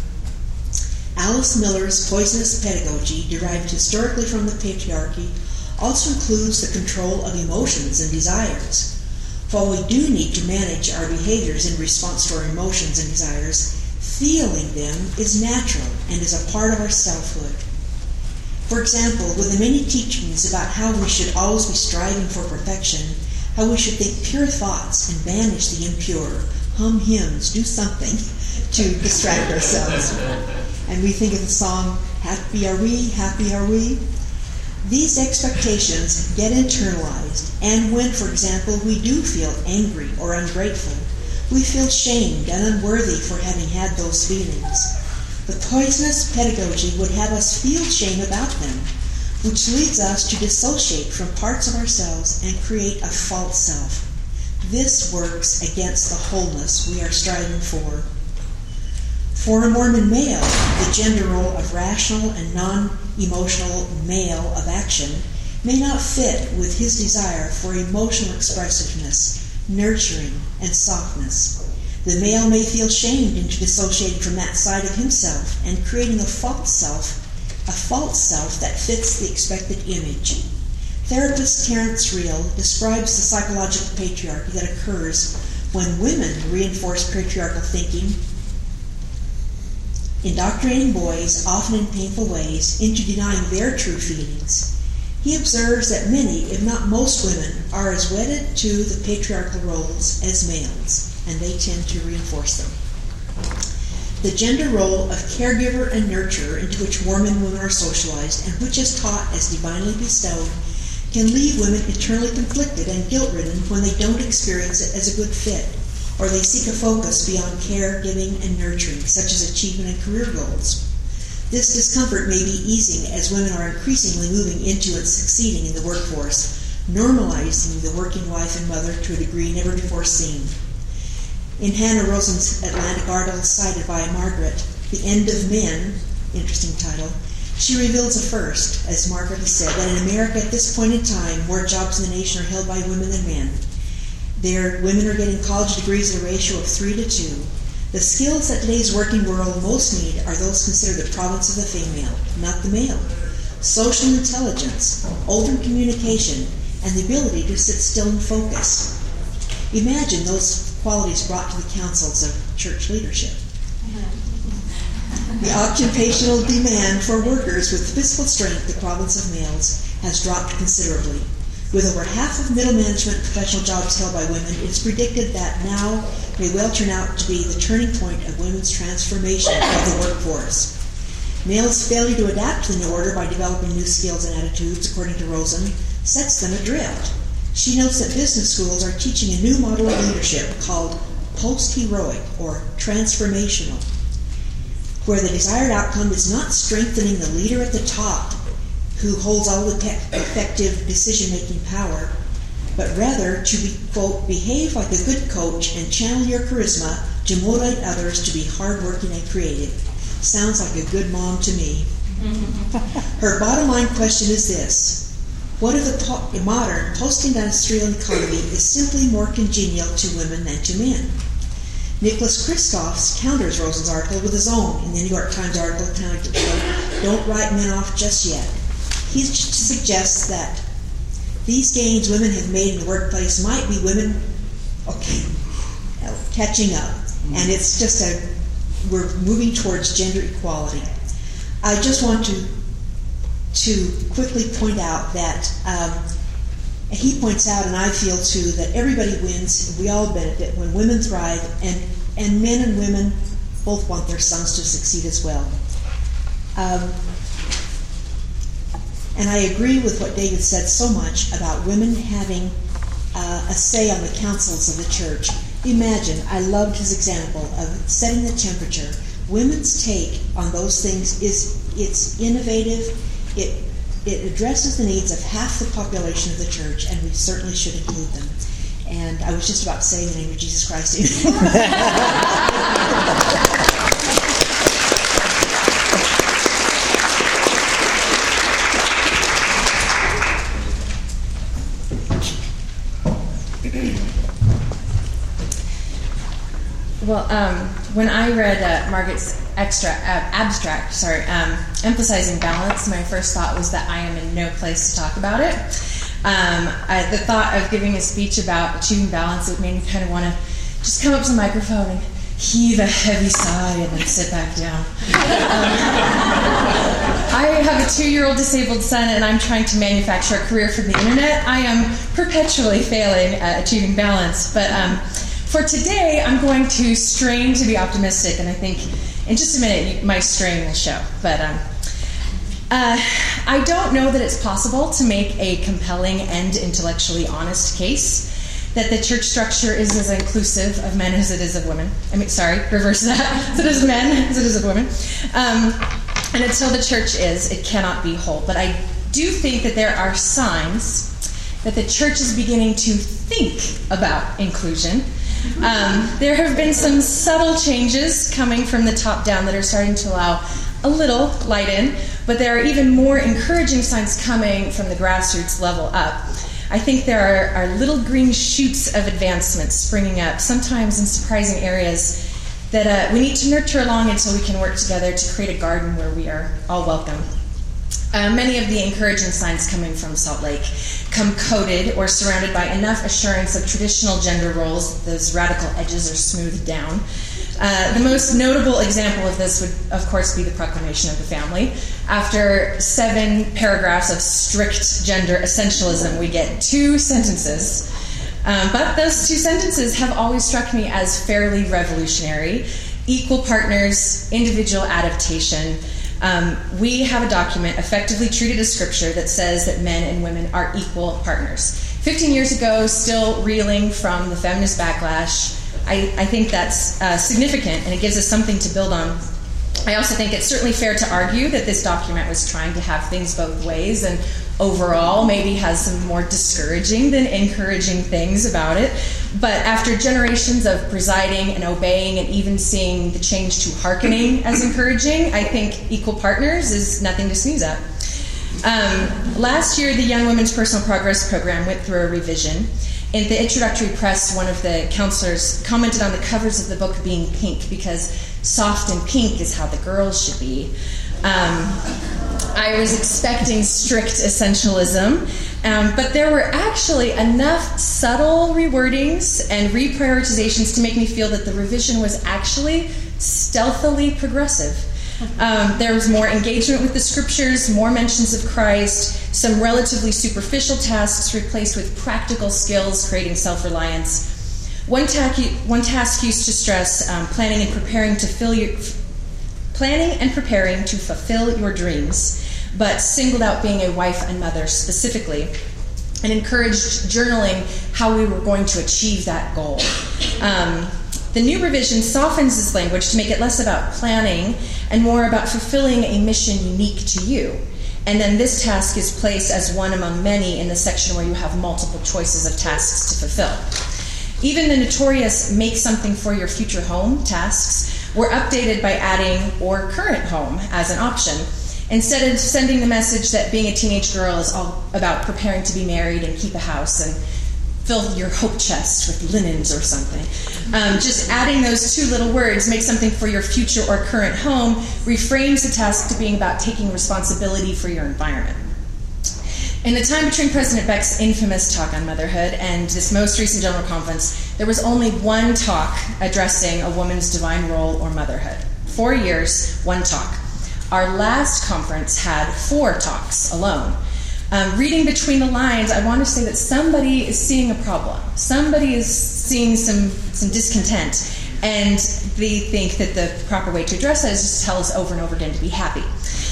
Alice Miller's poisonous pedagogy, derived historically from the patriarchy, also includes the control of emotions and desires. While we do need to manage our behaviors in response to our emotions and desires, feeling them is natural and is a part of our selfhood. For example, with the many teachings about how we should always be striving for perfection, how we should think pure thoughts and banish the impure, hum hymns, do something to distract ourselves. And we think of the song, Happy Are We, Happy Are We? These expectations get internalized, and when, for example, we do feel angry or ungrateful, we feel shamed and unworthy for having had those feelings. The poisonous pedagogy would have us feel shame about them, which leads us to dissociate from parts of ourselves and create a false self. This works against the wholeness we are striving for. For a Mormon male, the gender role of rational and non-emotional male of action may not fit with his desire for emotional expressiveness, nurturing, and softness. The male may feel shamed into dissociating from that side of himself and creating a false self that fits the expected image. Therapist Terence Real describes the psychological patriarchy that occurs when women reinforce patriarchal thinking, indoctrinating boys, often in painful ways, into denying their true feelings. He observes that many, if not most women, are as wedded to the patriarchal roles as males, and they tend to reinforce them. The gender role of caregiver and nurturer into which Mormon women are socialized and which is taught as divinely bestowed can leave women eternally conflicted and guilt-ridden when they don't experience it as a good fit, or they seek a focus beyond caregiving and nurturing, such as achievement and career goals. This discomfort may be easing as women are increasingly moving into and succeeding in the workforce, normalizing the working wife and mother to a degree never before seen. In Hannah Rosen's Atlantic article cited by Margaret, The End of Men, interesting title, she reveals a first, as Margaret has said, that in America at this point in time, more jobs in the nation are held by women than men. Women are getting college degrees at a ratio of 3 to 2. The skills that today's working world most need are those considered the province of the female, not the male. Social intelligence, open communication, and the ability to sit still and focus. Imagine those qualities brought to the councils of church leadership. The occupational demand for workers with physical strength, the province of males, has dropped considerably. With over half of middle management professional jobs held by women, it is predicted that now may well turn out to be the turning point of women's transformation of the workforce. Males' failure to adapt to the new order by developing new skills and attitudes, according to Rosen, sets them adrift. She notes that business schools are teaching a new model of leadership called post-heroic or transformational, where the desired outcome is not strengthening the leader at the top who holds all the effective decision-making power, but rather to be, quote, behave like a good coach and channel your charisma to motivate others to be hardworking and creative. Sounds like a good mom to me. Her bottom line question is this: what if the modern post-industrial economy is simply more congenial to women than to men? Nicholas Kristof counters Rosen's article with his own in the New York Times article entitled, "Don't Write Men Off Just Yet." He suggests that these gains women have made in the workplace might be women, catching up. And it's just we're moving towards gender equality. I just want to quickly point out that he points out, and I feel too, that everybody wins, we all benefit when women thrive, and men and women both want their sons to succeed as well. And I agree with what David said so much about women having a say on the councils of the church. Imagine, I loved his example of setting the temperature. Women's take on those things it's innovative. It addresses the needs of half the population of the church, and we certainly should include them. And I was just about to say in the name of Jesus Christ. Well, when I read Margaret's abstract, emphasizing balance, my first thought was that I am in no place to talk about it. The thought of giving a speech about achieving balance, it made me kind of want to just come up to the microphone and heave a heavy sigh and then sit back down. I have a 2-year-old disabled son, and I'm trying to manufacture a career from the internet. I am perpetually failing at achieving balance, but for today, I'm going to strain to be optimistic, and I think in just a minute my strain will show. But I don't know that it's possible to make a compelling and intellectually honest case that the church structure is as inclusive of men as it is of women. Reverse that. As it is of men as it is of women. And until the church is, it cannot be whole. But I do think that there are signs that the church is beginning to think about inclusion. There have been some subtle changes coming from the top down that are starting to allow a little light in, but there are even more encouraging signs coming from the grassroots level up. I think there are little green shoots of advancement springing up, sometimes in surprising areas that we need to nurture along until we can work together to create a garden where we are all welcome. Many of the encouraging signs coming from Salt Lake come coated or surrounded by enough assurance of traditional gender roles that those radical edges are smoothed down. The most notable example of this would, of course, be the proclamation of the family. After 7 paragraphs of strict gender essentialism, we get 2 sentences. But those 2 sentences have always struck me as fairly revolutionary. Equal partners, individual adaptation. We have a document effectively treated as scripture that says that men and women are equal partners. 15 years ago, still reeling from the feminist backlash, I think that's significant, and it gives us something to build on. I also think it's certainly fair to argue that this document was trying to have things both ways and overall maybe has some more discouraging than encouraging things about it. But after generations of presiding and obeying and even seeing the change to hearkening as encouraging, I think Equal Partners is nothing to sneeze at. Last year, the Young Women's Personal Progress Program went through a revision. In the introductory press, one of the counselors commented on the covers of the book being pink because soft and pink is how the girls should be. I was expecting strict essentialism, but there were actually enough subtle rewordings and reprioritizations to make me feel that the revision was actually stealthily progressive. There was more engagement with the scriptures, more mentions of Christ, some relatively superficial tasks replaced with practical skills, creating self-reliance. One task used to stress planning and preparing to fulfill your dreams, but singled out being a wife and mother specifically, and encouraged journaling how we were going to achieve that goal. The new revision softens this language to make it less about planning and more about fulfilling a mission unique to you. And then this task is placed as one among many in the section where you have multiple choices of tasks to fulfill. Even the notorious make something for your future home tasks were updated by adding or current home as an option, instead of sending the message that being a teenage girl is all about preparing to be married and keep a house and fill your hope chest with linens or something. Just adding those two little words, make something for your future or current home, reframes the task to being about taking responsibility for your environment. In the time between President Beck's infamous talk on motherhood and this most recent General Conference, there was only one talk addressing a woman's divine role or motherhood. 4 years, one talk. Our last conference had 4 talks alone. Reading between the lines, I want to say that somebody is seeing a problem. Somebody is seeing some discontent, and they think that the proper way to address that is just to tell us over and over again to be happy.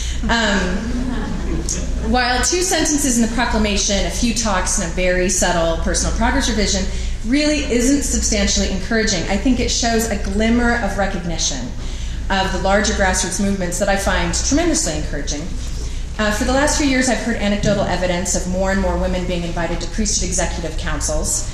While 2 sentences in the proclamation, a few talks, and a very subtle personal progress revision really isn't substantially encouraging, I think it shows a glimmer of recognition of the larger grassroots movements that I find tremendously encouraging. For the last few years, I've heard anecdotal evidence of more and more women being invited to priesthood executive councils.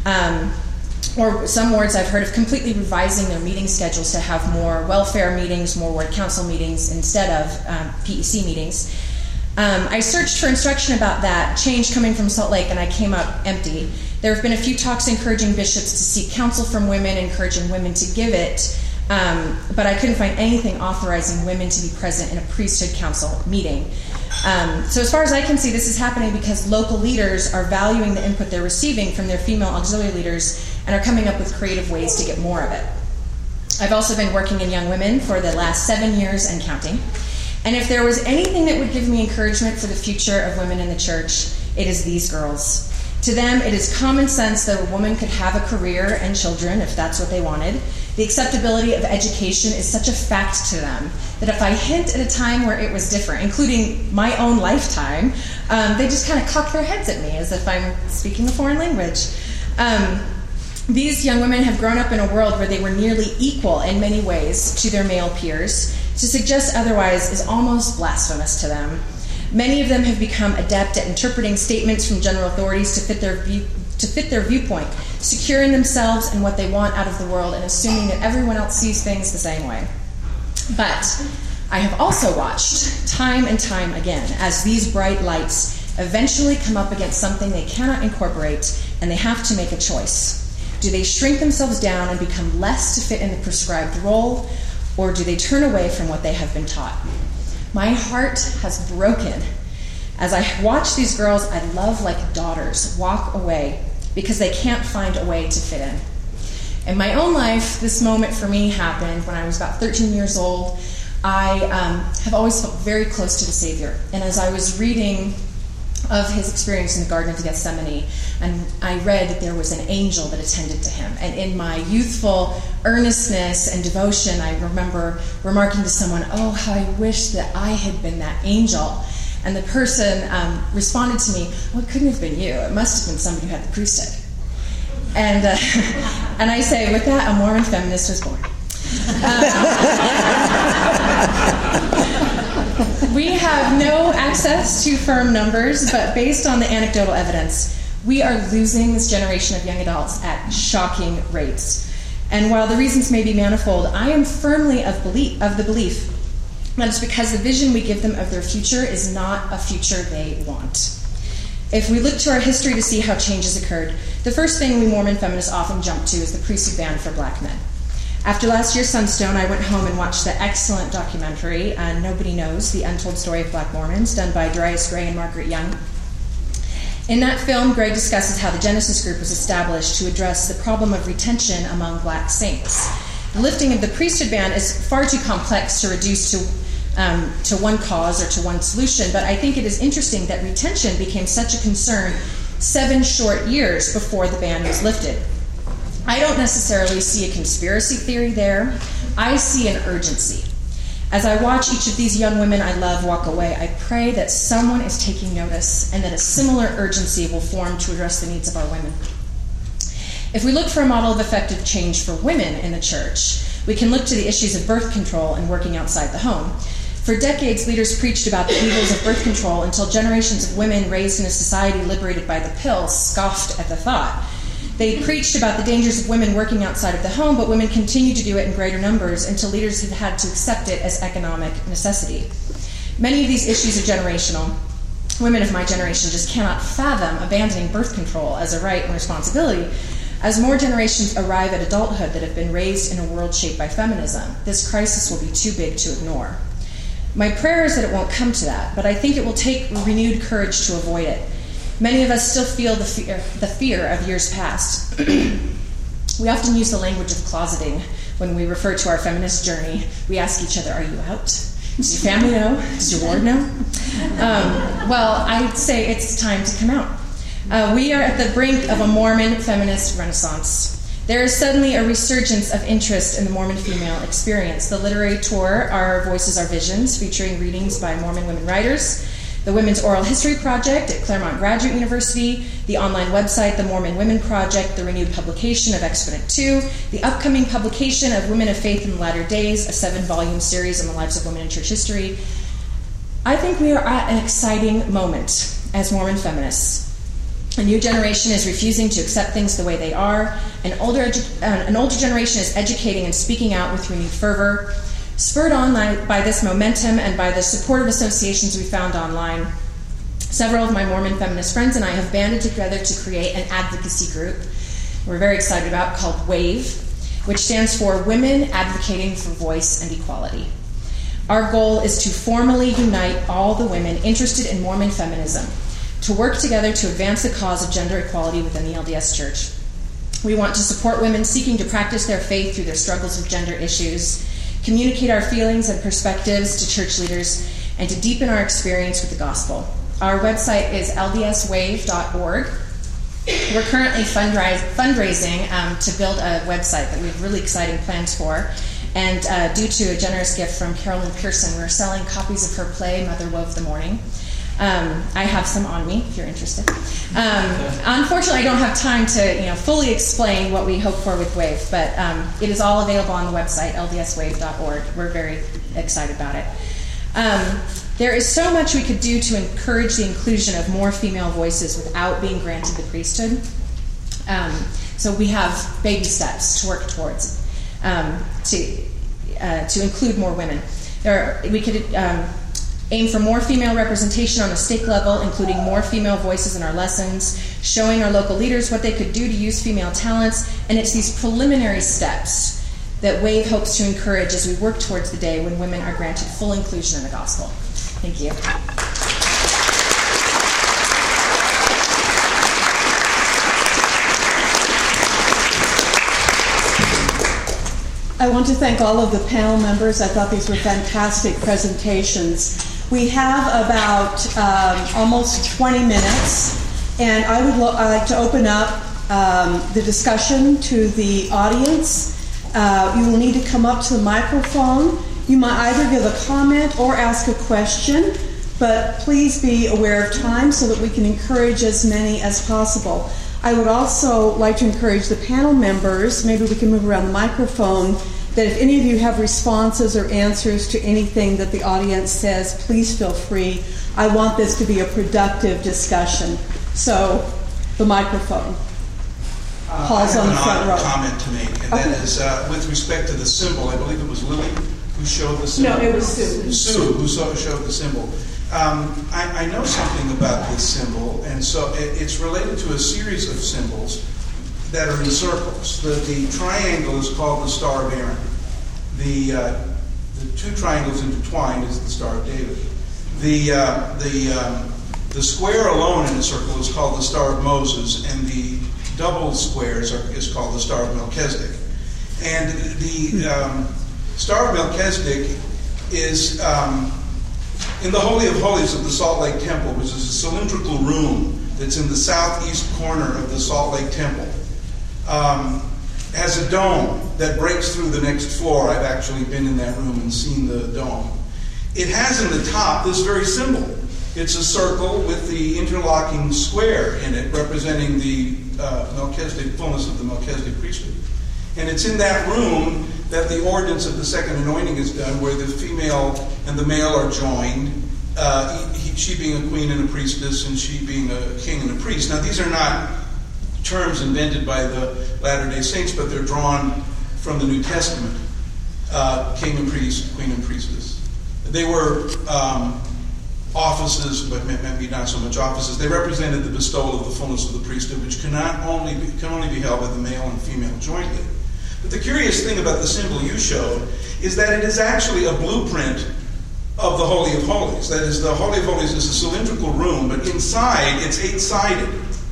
Or some wards I've heard of completely revising their meeting schedules to have more welfare meetings, more ward council meetings instead of PEC meetings. I searched for instruction about that change coming from Salt Lake, and I came up empty. There have been a few talks encouraging bishops to seek counsel from women, encouraging women to give it, but I couldn't find anything authorizing women to be present in a priesthood council meeting. So as far as I can see, this is happening because local leaders are valuing the input they're receiving from their female auxiliary leaders and are coming up with creative ways to get more of it. I've also been working in young women for the last 7 years and counting. And if there was anything that would give me encouragement for the future of women in the church, it is these girls. To them, it is common sense that a woman could have a career and children if that's what they wanted. The acceptability of education is such a fact to them that if I hint at a time where it was different, including my own lifetime, they just kind of cock their heads at me as if I'm speaking a foreign language. These young women have grown up in a world where they were nearly equal in many ways to their male peers. To suggest otherwise is almost blasphemous to them. Many of them have become adept at interpreting statements from general authorities to fit their viewpoint, secure in themselves and what they want out of the world, and assuming that everyone else sees things the same way. But I have also watched, time and time again, as these bright lights eventually come up against something they cannot incorporate, and they have to make a choice. Do they shrink themselves down and become less to fit in the prescribed role, or do they turn away from what they have been taught? My heart has broken as I watch these girls I love like daughters walk away because they can't find a way to fit in. In my own life, this moment for me happened when I was about 13 years old. I have always felt very close to the Savior. And as I was reading of his experience in the Garden of Gethsemane, and I read that there was an angel that attended to him. And in my youthful earnestness and devotion, I remember remarking to someone, "Oh, how I wish that I had been that angel." And the person responded to me, "Well, it couldn't have been you. It must have been somebody who had the priesthood." And and I say, with that, a Mormon feminist was born. We have no access to firm numbers, but based on the anecdotal evidence, we are losing this generation of young adults at shocking rates. And while the reasons may be manifold, I am firmly of the belief that it's because the vision we give them of their future is not a future they want. If we look to our history to see how changes occurred, the first thing we Mormon feminists often jump to is the priesthood ban for black men. After last year's Sunstone, I went home and watched the excellent documentary, Nobody Knows, The Untold Story of Black Mormons, done by Darius Gray and Margaret Young. In that film, Gray discusses how the Genesis group was established to address the problem of retention among black saints. The lifting of the priesthood ban is far too complex to reduce to one cause or to one solution, but I think it is interesting that retention became such a concern 7 short years before the ban was lifted. I don't necessarily see a conspiracy theory there. I see an urgency. As I watch each of these young women I love walk away, I pray that someone is taking notice and that a similar urgency will form to address the needs of our women. If we look for a model of effective change for women in the church, we can look to the issues of birth control and working outside the home. For decades, leaders preached about the evils of birth control until generations of women raised in a society liberated by the pill scoffed at the thought. They preached about the dangers of women working outside of the home, but women continued to do it in greater numbers until leaders had to accept it as economic necessity. Many of these issues are generational. Women of my generation just cannot fathom abandoning birth control as a right and responsibility. As more generations arrive at adulthood that have been raised in a world shaped by feminism, this crisis will be too big to ignore. My prayer is that it won't come to that, but I think it will take renewed courage to avoid it. Many of us still feel the fear of years past. We often use the language of closeting when we refer to our feminist journey. We ask each other, are you out? Does your family know? Does your ward know? Well, I'd say it's time to come out. We are at the brink of a Mormon feminist renaissance. There is suddenly a resurgence of interest in the Mormon female experience. The literary tour, Our Voices, Our Visions, featuring readings by Mormon women writers, the Women's Oral History Project at Claremont Graduate University, the online website, the Mormon Women Project, the renewed publication of Exponent 2, the upcoming publication of Women of Faith in the Latter Days, a 7-volume series on the lives of women in church history. I think we are at an exciting moment as Mormon feminists. A new generation is refusing to accept things the way they are. An older generation is educating and speaking out with renewed fervor. Spurred on by this momentum and by the supportive associations we found online, several of my Mormon feminist friends and I have banded together to create an advocacy group we're very excited about called WAVE, which stands for Women Advocating for Voice and Equality. Our goal is to formally unite all the women interested in Mormon feminism to work together to advance the cause of gender equality within the LDS Church. We want to support women seeking to practice their faith through their struggles with gender issues, communicate our feelings and perspectives to church leaders, and to deepen our experience with the gospel. Our website is ldswave.org. We're currently fundraising to build a website that we have really exciting plans for. And due to a generous gift from Carolyn Pearson, we're selling copies of her play, Mother Wove the Morning. I have some on me, if you're interested. Unfortunately, I don't have time to fully explain what we hope for with WAVE, but it is all available on the website, ldswave.org. We're very excited about it. There is so much we could do to encourage the inclusion of more female voices without being granted the priesthood. So we have baby steps to work towards to include more women. We could aim for more female representation on the stake level, including more female voices in our lessons, showing our local leaders what they could do to use female talents, and it's these preliminary steps that WAVE hopes to encourage as we work towards the day when women are granted full inclusion in the gospel. Thank you. I want to thank all of the panel members. I thought these were fantastic presentations. We have about almost 20 minutes, and I would like to open up the discussion to the audience. You will need to come up to the microphone. You might either give a comment or ask a question, but please be aware of time so that we can encourage as many as possible. I would also like to encourage the panel members, maybe we can move around the microphone, that if any of you have responses or answers to anything that the audience says, please feel free. I want this to be a productive discussion. So, the microphone. Paul's on the front row. I have an comment to make, and that is with respect to the symbol. I believe it was Lily who showed the symbol. No, it was Sue. Sue who showed the symbol. I know something about this symbol, and so it's related to a series of symbols that are in circles. The triangle is called the Star of Aaron. The two triangles intertwined is the Star of David. The square alone in a circle is called the Star of Moses, and the double squares is called the Star of Melchizedek. And the Star of Melchizedek is in the Holy of Holies of the Salt Lake Temple, which is a cylindrical room that's in the southeast corner of the Salt Lake Temple. Has a dome that breaks through the next floor. I've actually been in that room and seen the dome. It has in the top this very symbol. It's a circle with the interlocking square in it, representing the Melchizedek, fullness of the Melchizedek priesthood. And it's in that room that the ordinance of the second anointing is done, where the female and the male are joined, she being a queen and a priestess, and she being a king and a priest. Now, these are not terms invented by the Latter-day Saints, but they're drawn from the New Testament. King and priest, queen and priestess. They were offices, but maybe not so much offices. They represented the bestowal of the fullness of the priesthood, which can only be held by the male and female jointly. But the curious thing about the symbol you showed is that it is actually a blueprint of the Holy of Holies. That is, the Holy of Holies is a cylindrical room, but inside it's 8-sided.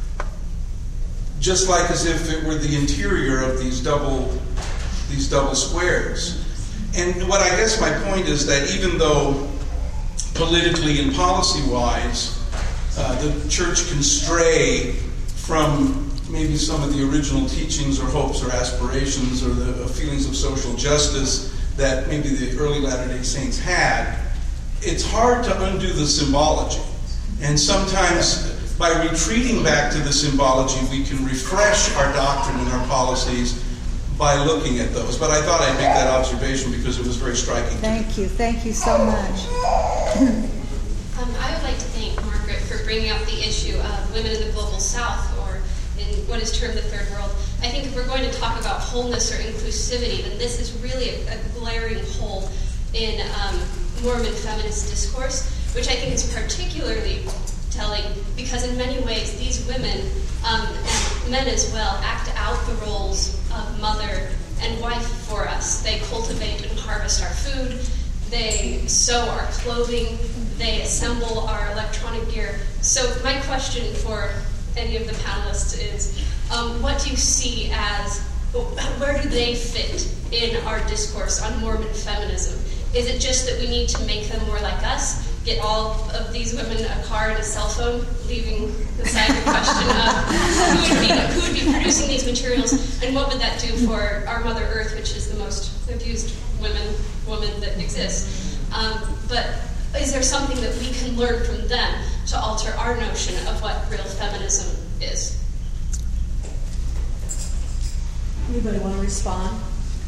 Just like as if it were the interior of these double squares. And what I guess my point is that even though politically and policy-wise the church can stray from maybe some of the original teachings or hopes or aspirations or the feelings of social justice that maybe the early Latter-day Saints had, it's hard to undo the symbology. And sometimes by retreating back to the symbology, we can refresh our doctrine and our policies by looking at those. But I thought I'd make that observation because it was very striking. Thank you so much. I would like to thank Margaret for bringing up the issue of women in the global south, or in what is termed the third world. I think if we're going to talk about wholeness or inclusivity, then this is really a glaring hole in Mormon feminist discourse, which I think is particularly telling because in many ways these women, and men as well, act out the roles of mother and wife for us. They cultivate and harvest our food, they sew our clothing, they assemble our electronic gear. So my question for any of the panelists is, what do you see as, where do they fit in our discourse on Mormon feminism? Is it just that we need to make them more like us, get all of these women a car and a cell phone, leaving aside the question of who would be producing these materials, and what would that do for our Mother Earth, which is the most abused woman that exists? But is there something that we can learn from them to alter our notion of what real feminism is? Anybody want to respond?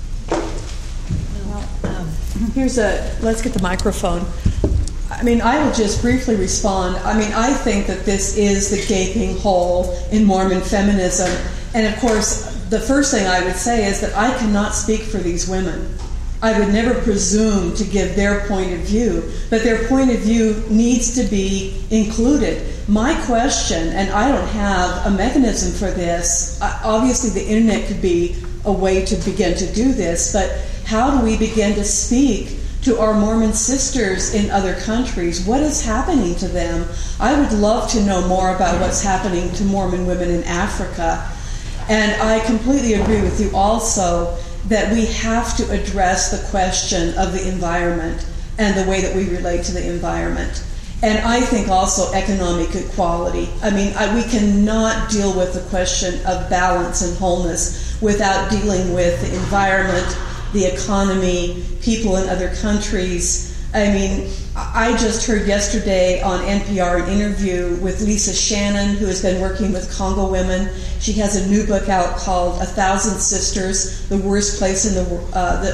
Let's get the microphone. I mean, I will just briefly respond. I mean, I think that this is the gaping hole in Mormon feminism. And of course, the first thing I would say is that I cannot speak for these women. I would never presume to give their point of view, but their point of view needs to be included. My question, and I don't have a mechanism for this, obviously the internet could be a way to begin to do this, but how do we begin to speak to our Mormon sisters in other countries? What is happening to them? I would love to know more about what's happening to Mormon women in Africa. And I completely agree with you also that we have to address the question of the environment and the way that we relate to the environment. And I think also economic equality. I mean, we cannot deal with the question of balance and wholeness without dealing with the environment, the economy, people in other countries, I mean, I just heard yesterday on NPR an interview with Lisa Shannon, who has been working with Congo women. She has a new book out called 1,000 Sisters, the worst place in the world.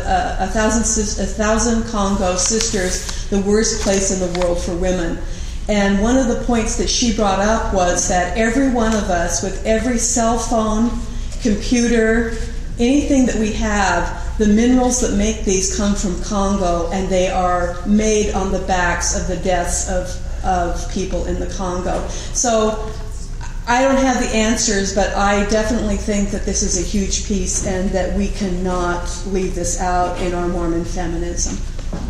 1,000 Congo sisters, the worst place in the world for women. And one of the points that she brought up was that every one of us, with every cell phone, computer, anything that we have, the minerals that make these come from Congo, and they are made on the backs of the deaths of people in the Congo. So I don't have the answers, but I definitely think that this is a huge piece and that we cannot leave this out in our Mormon feminism.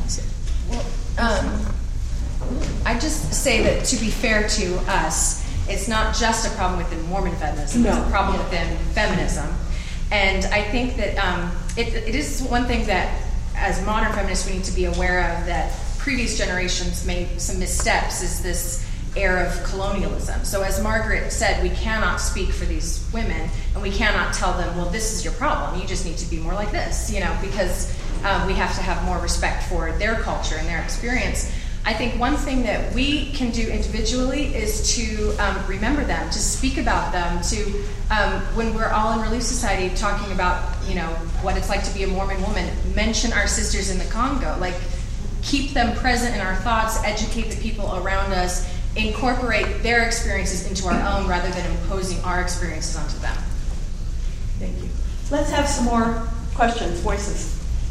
I just say that, to be fair to us, it's not just a problem within Mormon feminism, No. it's a problem within feminism. And I think that it is one thing that, as modern feminists, we need to be aware of, that previous generations made some missteps, is this era of colonialism. So as Margaret said, we cannot speak for these women, and we cannot tell them, well, this is your problem, you just need to be more like this, because we have to have more respect for their culture and their experience. I think one thing that we can do individually is to remember them, to speak about them, to when we're all in Relief Society talking about what it's like to be a Mormon woman, mention our sisters in the Congo, like keep them present in our thoughts, educate the people around us, incorporate their experiences into our own rather than imposing our experiences onto them. Thank you. Let's have some more questions, voices.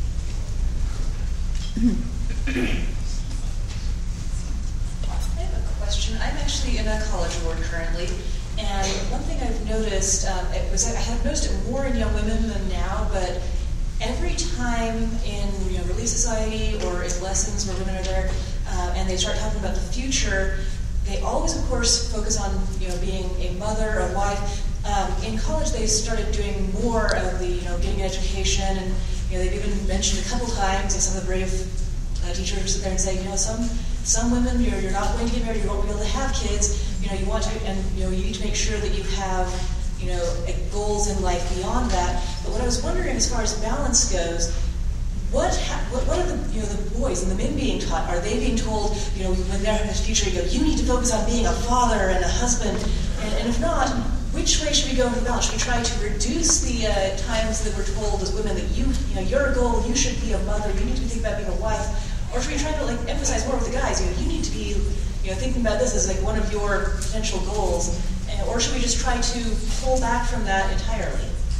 Question. I'm actually in a college ward currently, and one thing I've noticed, I have noticed it more in young women than now, but every time in Relief Society or in lessons where women are there, and they start talking about the future, they always, of course, focus on being a mother, a wife. In college, they started doing more of the getting an education, and they've even mentioned a couple times, and some of the brave teachers sit there and say, some women, you're not going to get married, you won't be able to have kids, you want to, and you need to make sure that you have, goals in life beyond that. But what I was wondering, as far as balance goes, what are the boys and the men being taught? Are they being told, when they're in the future, you need to focus on being a father and a husband, and if not, which way should we go in the balance? Should we try to reduce the times that we're told as women that you're a goal, you should be a mother, you need to be thinking about being a wife? Or should we try to emphasize more with the guys? You need to be thinking about this as one of your potential goals, or should we just try to pull back from that entirely?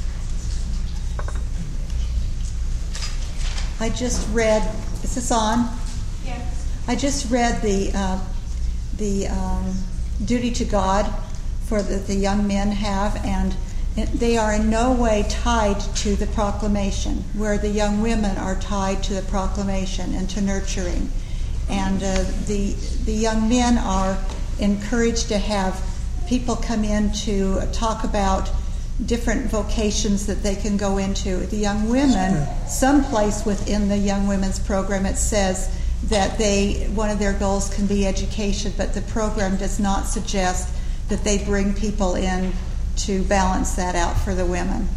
I just read. Is this on? Yeah. I just read the duty to God for the young men have, and they are in no way tied to the proclamation, where the young women are tied to the proclamation and to nurturing. And the young men are encouraged to have people come in to talk about different vocations that they can go into. The young women, someplace within the young women's program, it says that one of their goals can be education, but the program does not suggest that they bring people in to balance that out for the women.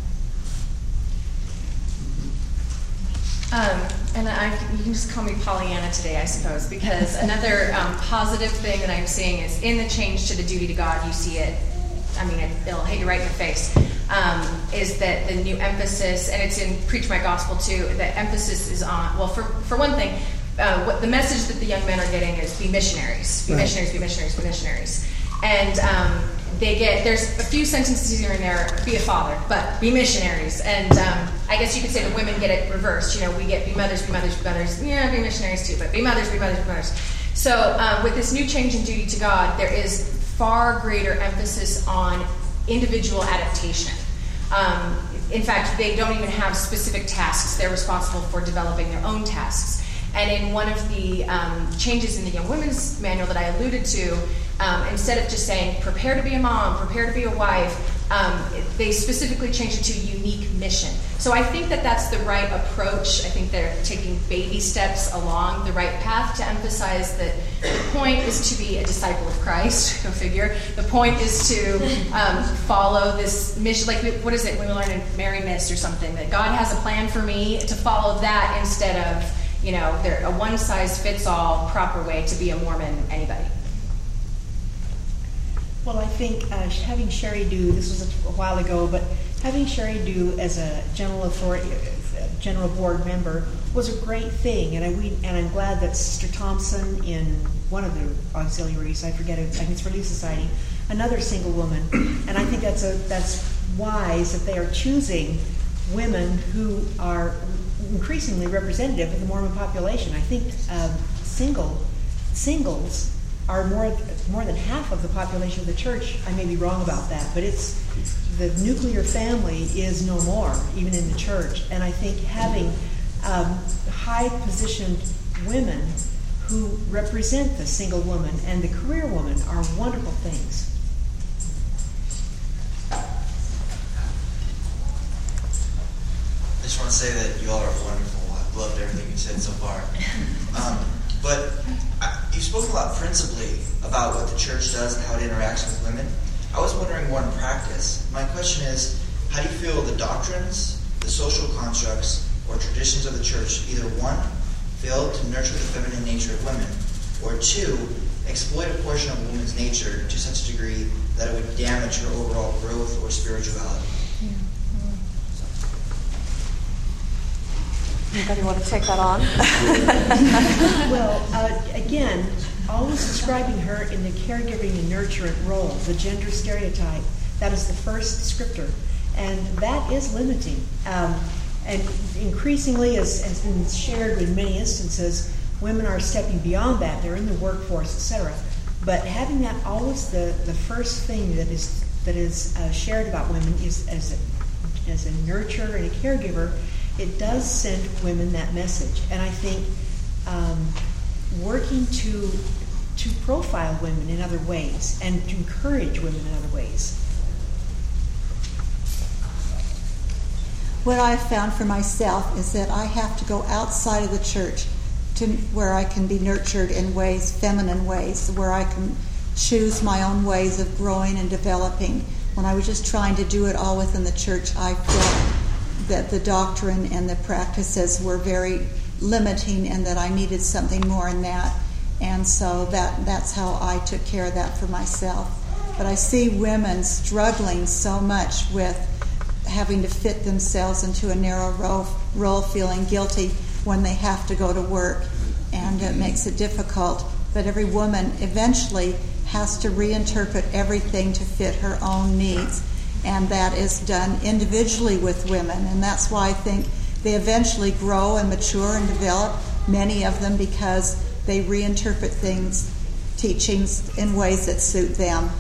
And you can just call me Pollyanna today, I suppose, because another positive thing that I'm seeing is in the change to the duty to God, you see it, it'll hit you right in the face, is that the new emphasis, and it's in Preach My Gospel too, the emphasis is on, well, for one thing, what the message that the young men are getting is be missionaries, be missionaries, be missionaries, be missionaries. And there's a few sentences here and there, be a father, but be missionaries. And I guess you could say the women get it reversed. We get be mothers, be mothers, be mothers. Yeah, be missionaries too, but be mothers, be mothers, be mothers. So with this new change in duty to God, there is far greater emphasis on individual adaptation. In fact, they don't even have specific tasks. They're responsible for developing their own tasks. And in one of the changes in the Young Women's Manual that I alluded to, instead of just saying, prepare to be a mom, prepare to be a wife, they specifically changed it to unique mission. So I think that that's the right approach. I think they're taking baby steps along the right path to emphasize that the point is to be a disciple of Christ, go figure. The point is to follow this mission, like what is it when we learn in Mary Mist or something, that God has a plan for me, to follow that instead of a one-size-fits-all proper way to be a Mormon anybody. Well, I think having Sherry do, this was a while ago, but having Sherry do as a general board member was a great thing, and I'm glad that Sister Thompson in one of the auxiliaries, I forget it, I think it's Relief Society, another single woman, and I think that's wise that they are choosing women who are increasingly representative of the Mormon population. I think singles are more than half of the population of the church. I may be wrong about that, but it's the nuclear family is no more, even in the church. And I think having high-positioned women who represent the single woman and the career woman are wonderful things. I just want to say that you all are wonderful. I've loved everything you've said so far. But you spoke a lot principally about what the church does and how it interacts with women. I was wondering more in practice. My question is, how do you feel the doctrines, the social constructs, or traditions of the church either, one, fail to nurture the feminine nature of women, or two, exploit a portion of a woman's nature to such a degree that it would damage her overall growth or spirituality? Anybody want to take that on? Well, again, always describing her in the caregiving and nurturant role, the gender stereotype, that is the first descriptor. And that is limiting. And increasingly, as has been shared in many instances, women are stepping beyond that. They're in the workforce, etc. But having that always the first thing that is shared about women is as a nurturer and a caregiver, it does send women that message. And I think working to profile women in other ways and to encourage women in other ways. What I've found for myself is that I have to go outside of the church to where I can be nurtured in ways, feminine ways, where I can choose my own ways of growing and developing. When I was just trying to do it all within the church, I felt that the doctrine and the practices were very limiting and that I needed something more in that. And so that's how I took care of that for myself. But I see women struggling so much with having to fit themselves into a narrow role, feeling guilty when they have to go to work, and it makes it difficult. But every woman eventually has to reinterpret everything to fit her own needs, and that is done individually with women, and that's why I think they eventually grow and mature and develop, many of them, because they reinterpret teachings in ways that suit them.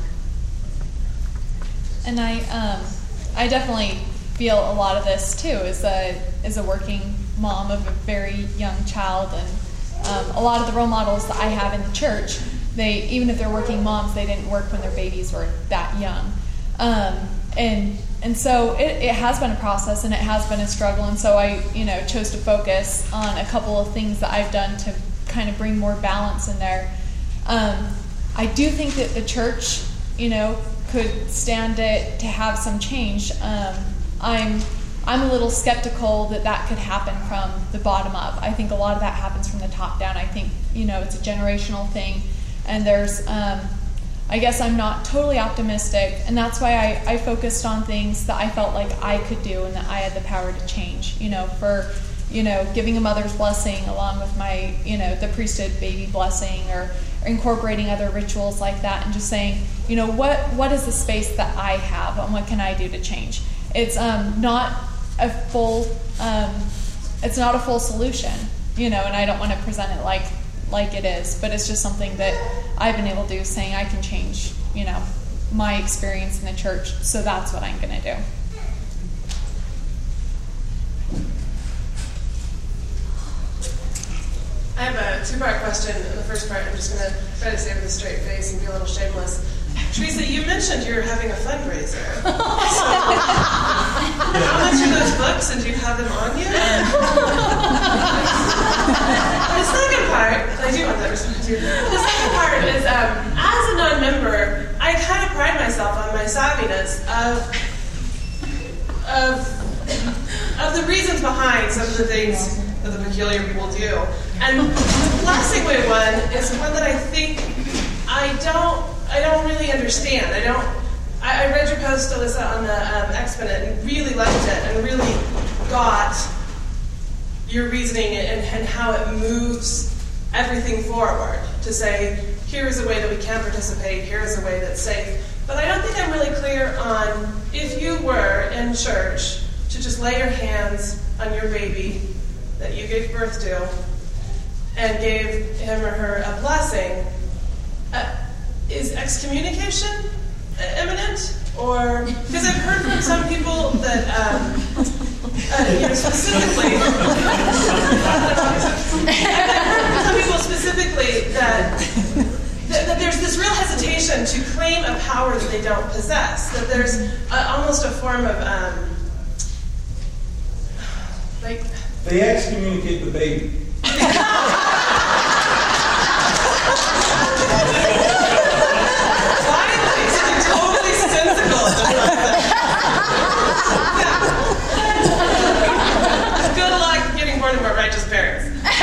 And I definitely feel a lot of this too as a working mom of a very young child, and a lot of the role models that I have in the church, even if they're working moms, they didn't work when their babies were that young, and so it has been a process and it has been a struggle, and so I chose to focus on a couple of things that I've done to kind of bring more balance in there. I do think that the church could stand it to have some change. I'm a little skeptical that could happen from the bottom up. I think a lot of that happens from the top down. I think it's a generational thing, and there's I guess I'm not totally optimistic, and that's why I focused on things that I felt like I could do and that I had the power to change. For giving a mother's blessing along with my the priesthood baby blessing, or incorporating other rituals like that, and just saying, what is the space that I have and what can I do to change? It's not a full solution, and I don't want to present it like it is, but it's just something that I've been able to do, saying I can change, my experience in the church, so that's what I'm going to do. I have a two-part question. In the first part, I'm just going to try to say it with a straight face and be a little shameless. Teresa, you mentioned you're having a fundraiser. How much are those books, and do you have them on you? The second part, I do want that response too. The second part is, as a non-member, I kind of pride myself on my savviness of the reasons behind some of the things that the peculiar people do. And the blessing way one is one that I think I don't really understand. I read your post, Alyssa, on the Exponent and really liked it and really got your reasoning and how it moves everything forward to say, here is a way that we can participate, here is a way that's safe. But I don't think I'm really clear on if you were in church to just lay your hands on your baby that you gave birth to and gave him or her a blessing, is excommunication imminent? Or, because I've heard from some people that, specifically, I've heard from some people specifically that there's this real hesitation to claim a power that they don't possess, that there's almost a form of, They excommunicate the baby. Good luck getting born to more righteous parents.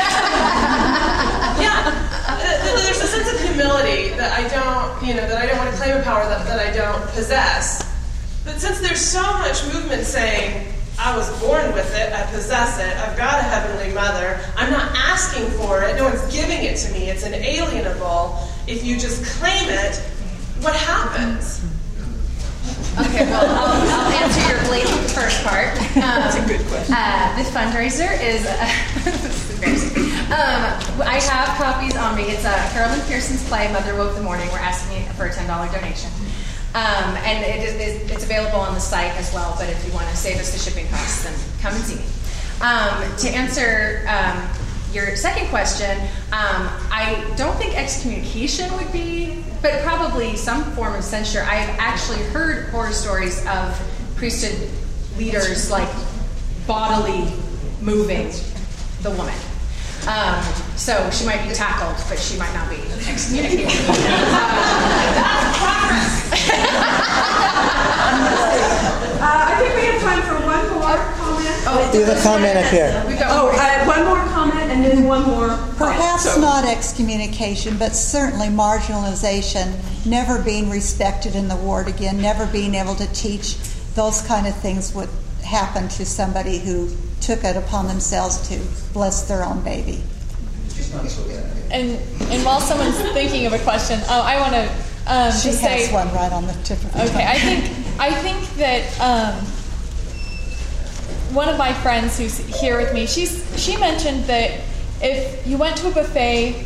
There's a sense of humility that I don't want to claim a power that I don't possess. But since there's so much movement saying, I was born with it, I possess it, I've got a heavenly mother, I'm not asking for it, no one's giving it to me, it's inalienable. If you just claim it, what happens? Okay, well, I'll answer your blatant first part. That's a good question. This fundraiser is this is embarrassing. I have copies on me. It's Carolyn Pearson's play, Mother Woke the Morning. We're asking for a $10 donation. And it's available on the site as well, but if you want to save us the shipping costs, then come and see me. To answer your second question, I don't think excommunication would be, but probably some form of censure. I've actually heard horror stories of priesthood leaders like bodily moving the woman. So she might be tackled, but she might not be excommunicated. That's progress. I think we have time for one more comment. We have a comment up here. One more comment and then one more. Perhaps not excommunication, but certainly marginalization, never being respected in the ward again, never being able to teach, those kind of things would happen to somebody who took it upon themselves to bless their own baby. And while someone's thinking of a question, I want to she just say has one right on the tip of her tongue. Okay, I think that one of my friends who's here with me, she mentioned that if you went to a buffet,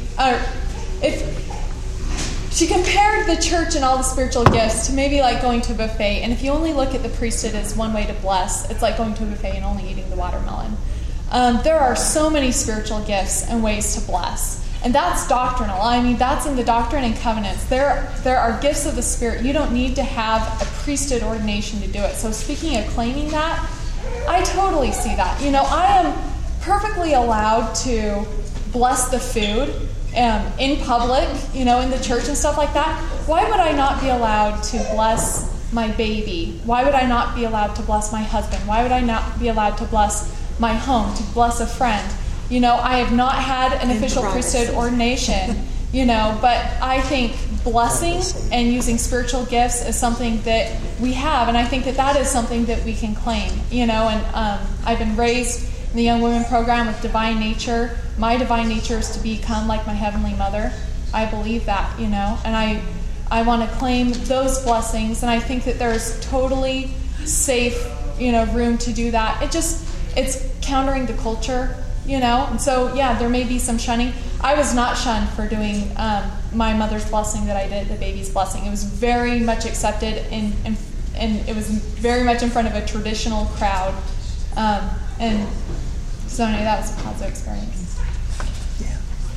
she compared the church and all the spiritual gifts to maybe like going to a buffet, and if you only look at the priesthood as one way to bless, it's like going to a buffet and only eating the watermelon. There are so many spiritual gifts and ways to bless. And that's doctrinal. I mean, that's in the Doctrine and Covenants. There are gifts of the Spirit. You don't need to have a priesthood ordination to do it. So speaking of claiming that, I totally see that. You know, I am perfectly allowed to bless the food in public, you know, in the church and stuff like that. Why would I not be allowed to bless my baby? Why would I not be allowed to bless my husband? Why would I not be allowed to bless my home, to bless a friend? You know, I have not had an official priesthood ordination, you know, but I think blessing and using spiritual gifts is something that we have, and I think that is something that we can claim, you know, and I've been raised in the Young Women program with divine nature. My divine nature is to become like my Heavenly Mother. I believe that, you know, and I want to claim those blessings, and I think that there's totally safe, you know, room to do that. It's countering the culture, you know, and so yeah, there may be some shunning. I was not shunned for doing my mother's blessing that I did, the baby's blessing. It was very much accepted, and it was very much in front of a traditional crowd, and so anyway, that was a positive experience. Yeah.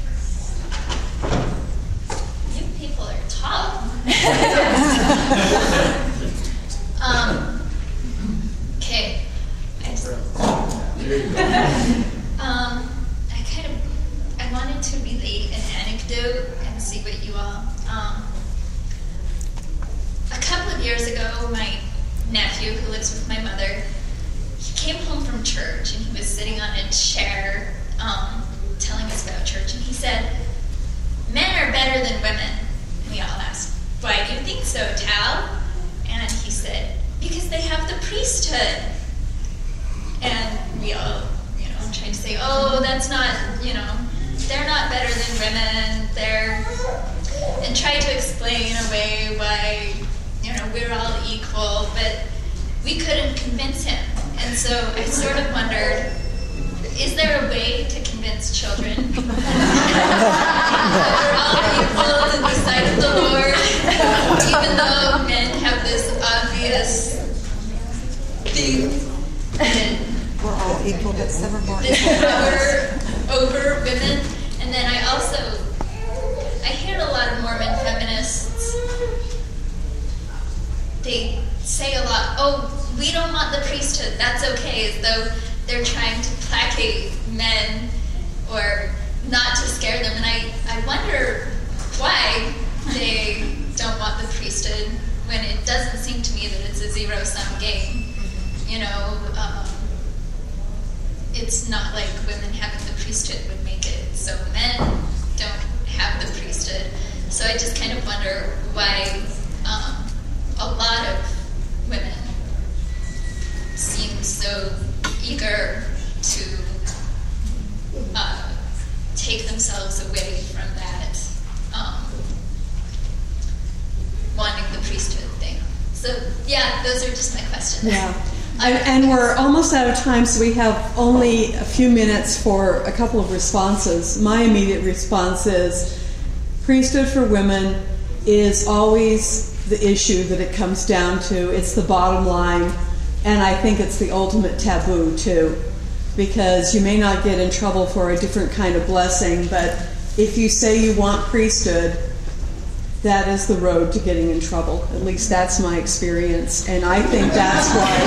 You people are tough. Okay. There you go. I wanted to relate an anecdote and see what you all. A couple of years ago, my nephew, who lives with my mother, he came home from church and he was sitting on a chair that's not, they're not better than women. And try to explain away why, we're all equal, but we couldn't convince him. And so I sort of wondered, is there a way to convince children that we're all equal in the sight of the Lord, even though men have this obvious thing that we're all equal, but some are more over women? And then I hear a lot of Mormon feminists, they say a lot, oh, we don't want the priesthood, that's okay, as though they're trying to placate men or not to scare them. And I wonder why they don't want the priesthood when it doesn't seem to me that it's a zero-sum game. It's not like women having the priesthood would make it so men don't have the priesthood. So I just kind of wonder why a lot of women seem so eager to take themselves away from that wanting the priesthood thing. So yeah, those are just my questions. Yeah. And we're almost out of time, so we have only a few minutes for a couple of responses. My immediate response is priesthood for women is always the issue that it comes down to. It's the bottom line, and I think it's the ultimate taboo too, because you may not get in trouble for a different kind of blessing, but if you say you want priesthood, that is the road to getting in trouble. At least that's my experience, and I think that's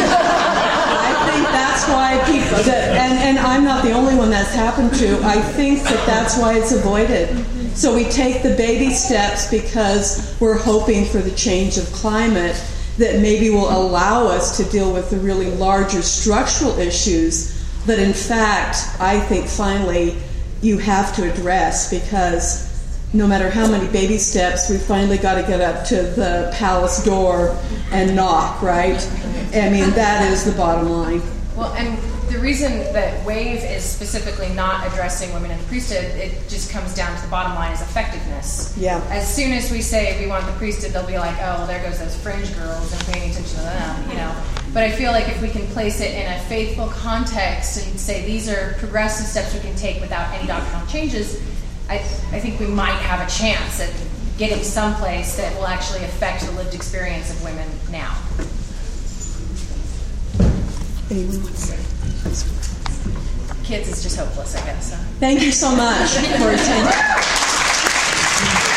why people. And I'm not the only one that's happened to. I think that's why it's avoided. So we take the baby steps because we're hoping for the change of climate that maybe will allow us to deal with the really larger structural issues that, in fact, I think finally you have to address, because no matter how many baby steps, we finally got to get up to the palace door and knock, right? I mean, that is the bottom line. Well, and the reason that WAVE is specifically not addressing women in the priesthood, it just comes down to the bottom line is effectiveness. Yeah. As soon as we say we want the priesthood, they'll be like, oh, well, there goes those fringe girls and paying attention to them, But I feel like if we can place it in a faithful context and say these are progressive steps we can take without any doctrinal changes, I think we might have a chance at getting someplace that will actually affect the lived experience of women now. Anyone want to say? Kids is just hopeless, I guess. Thank you so much for attending.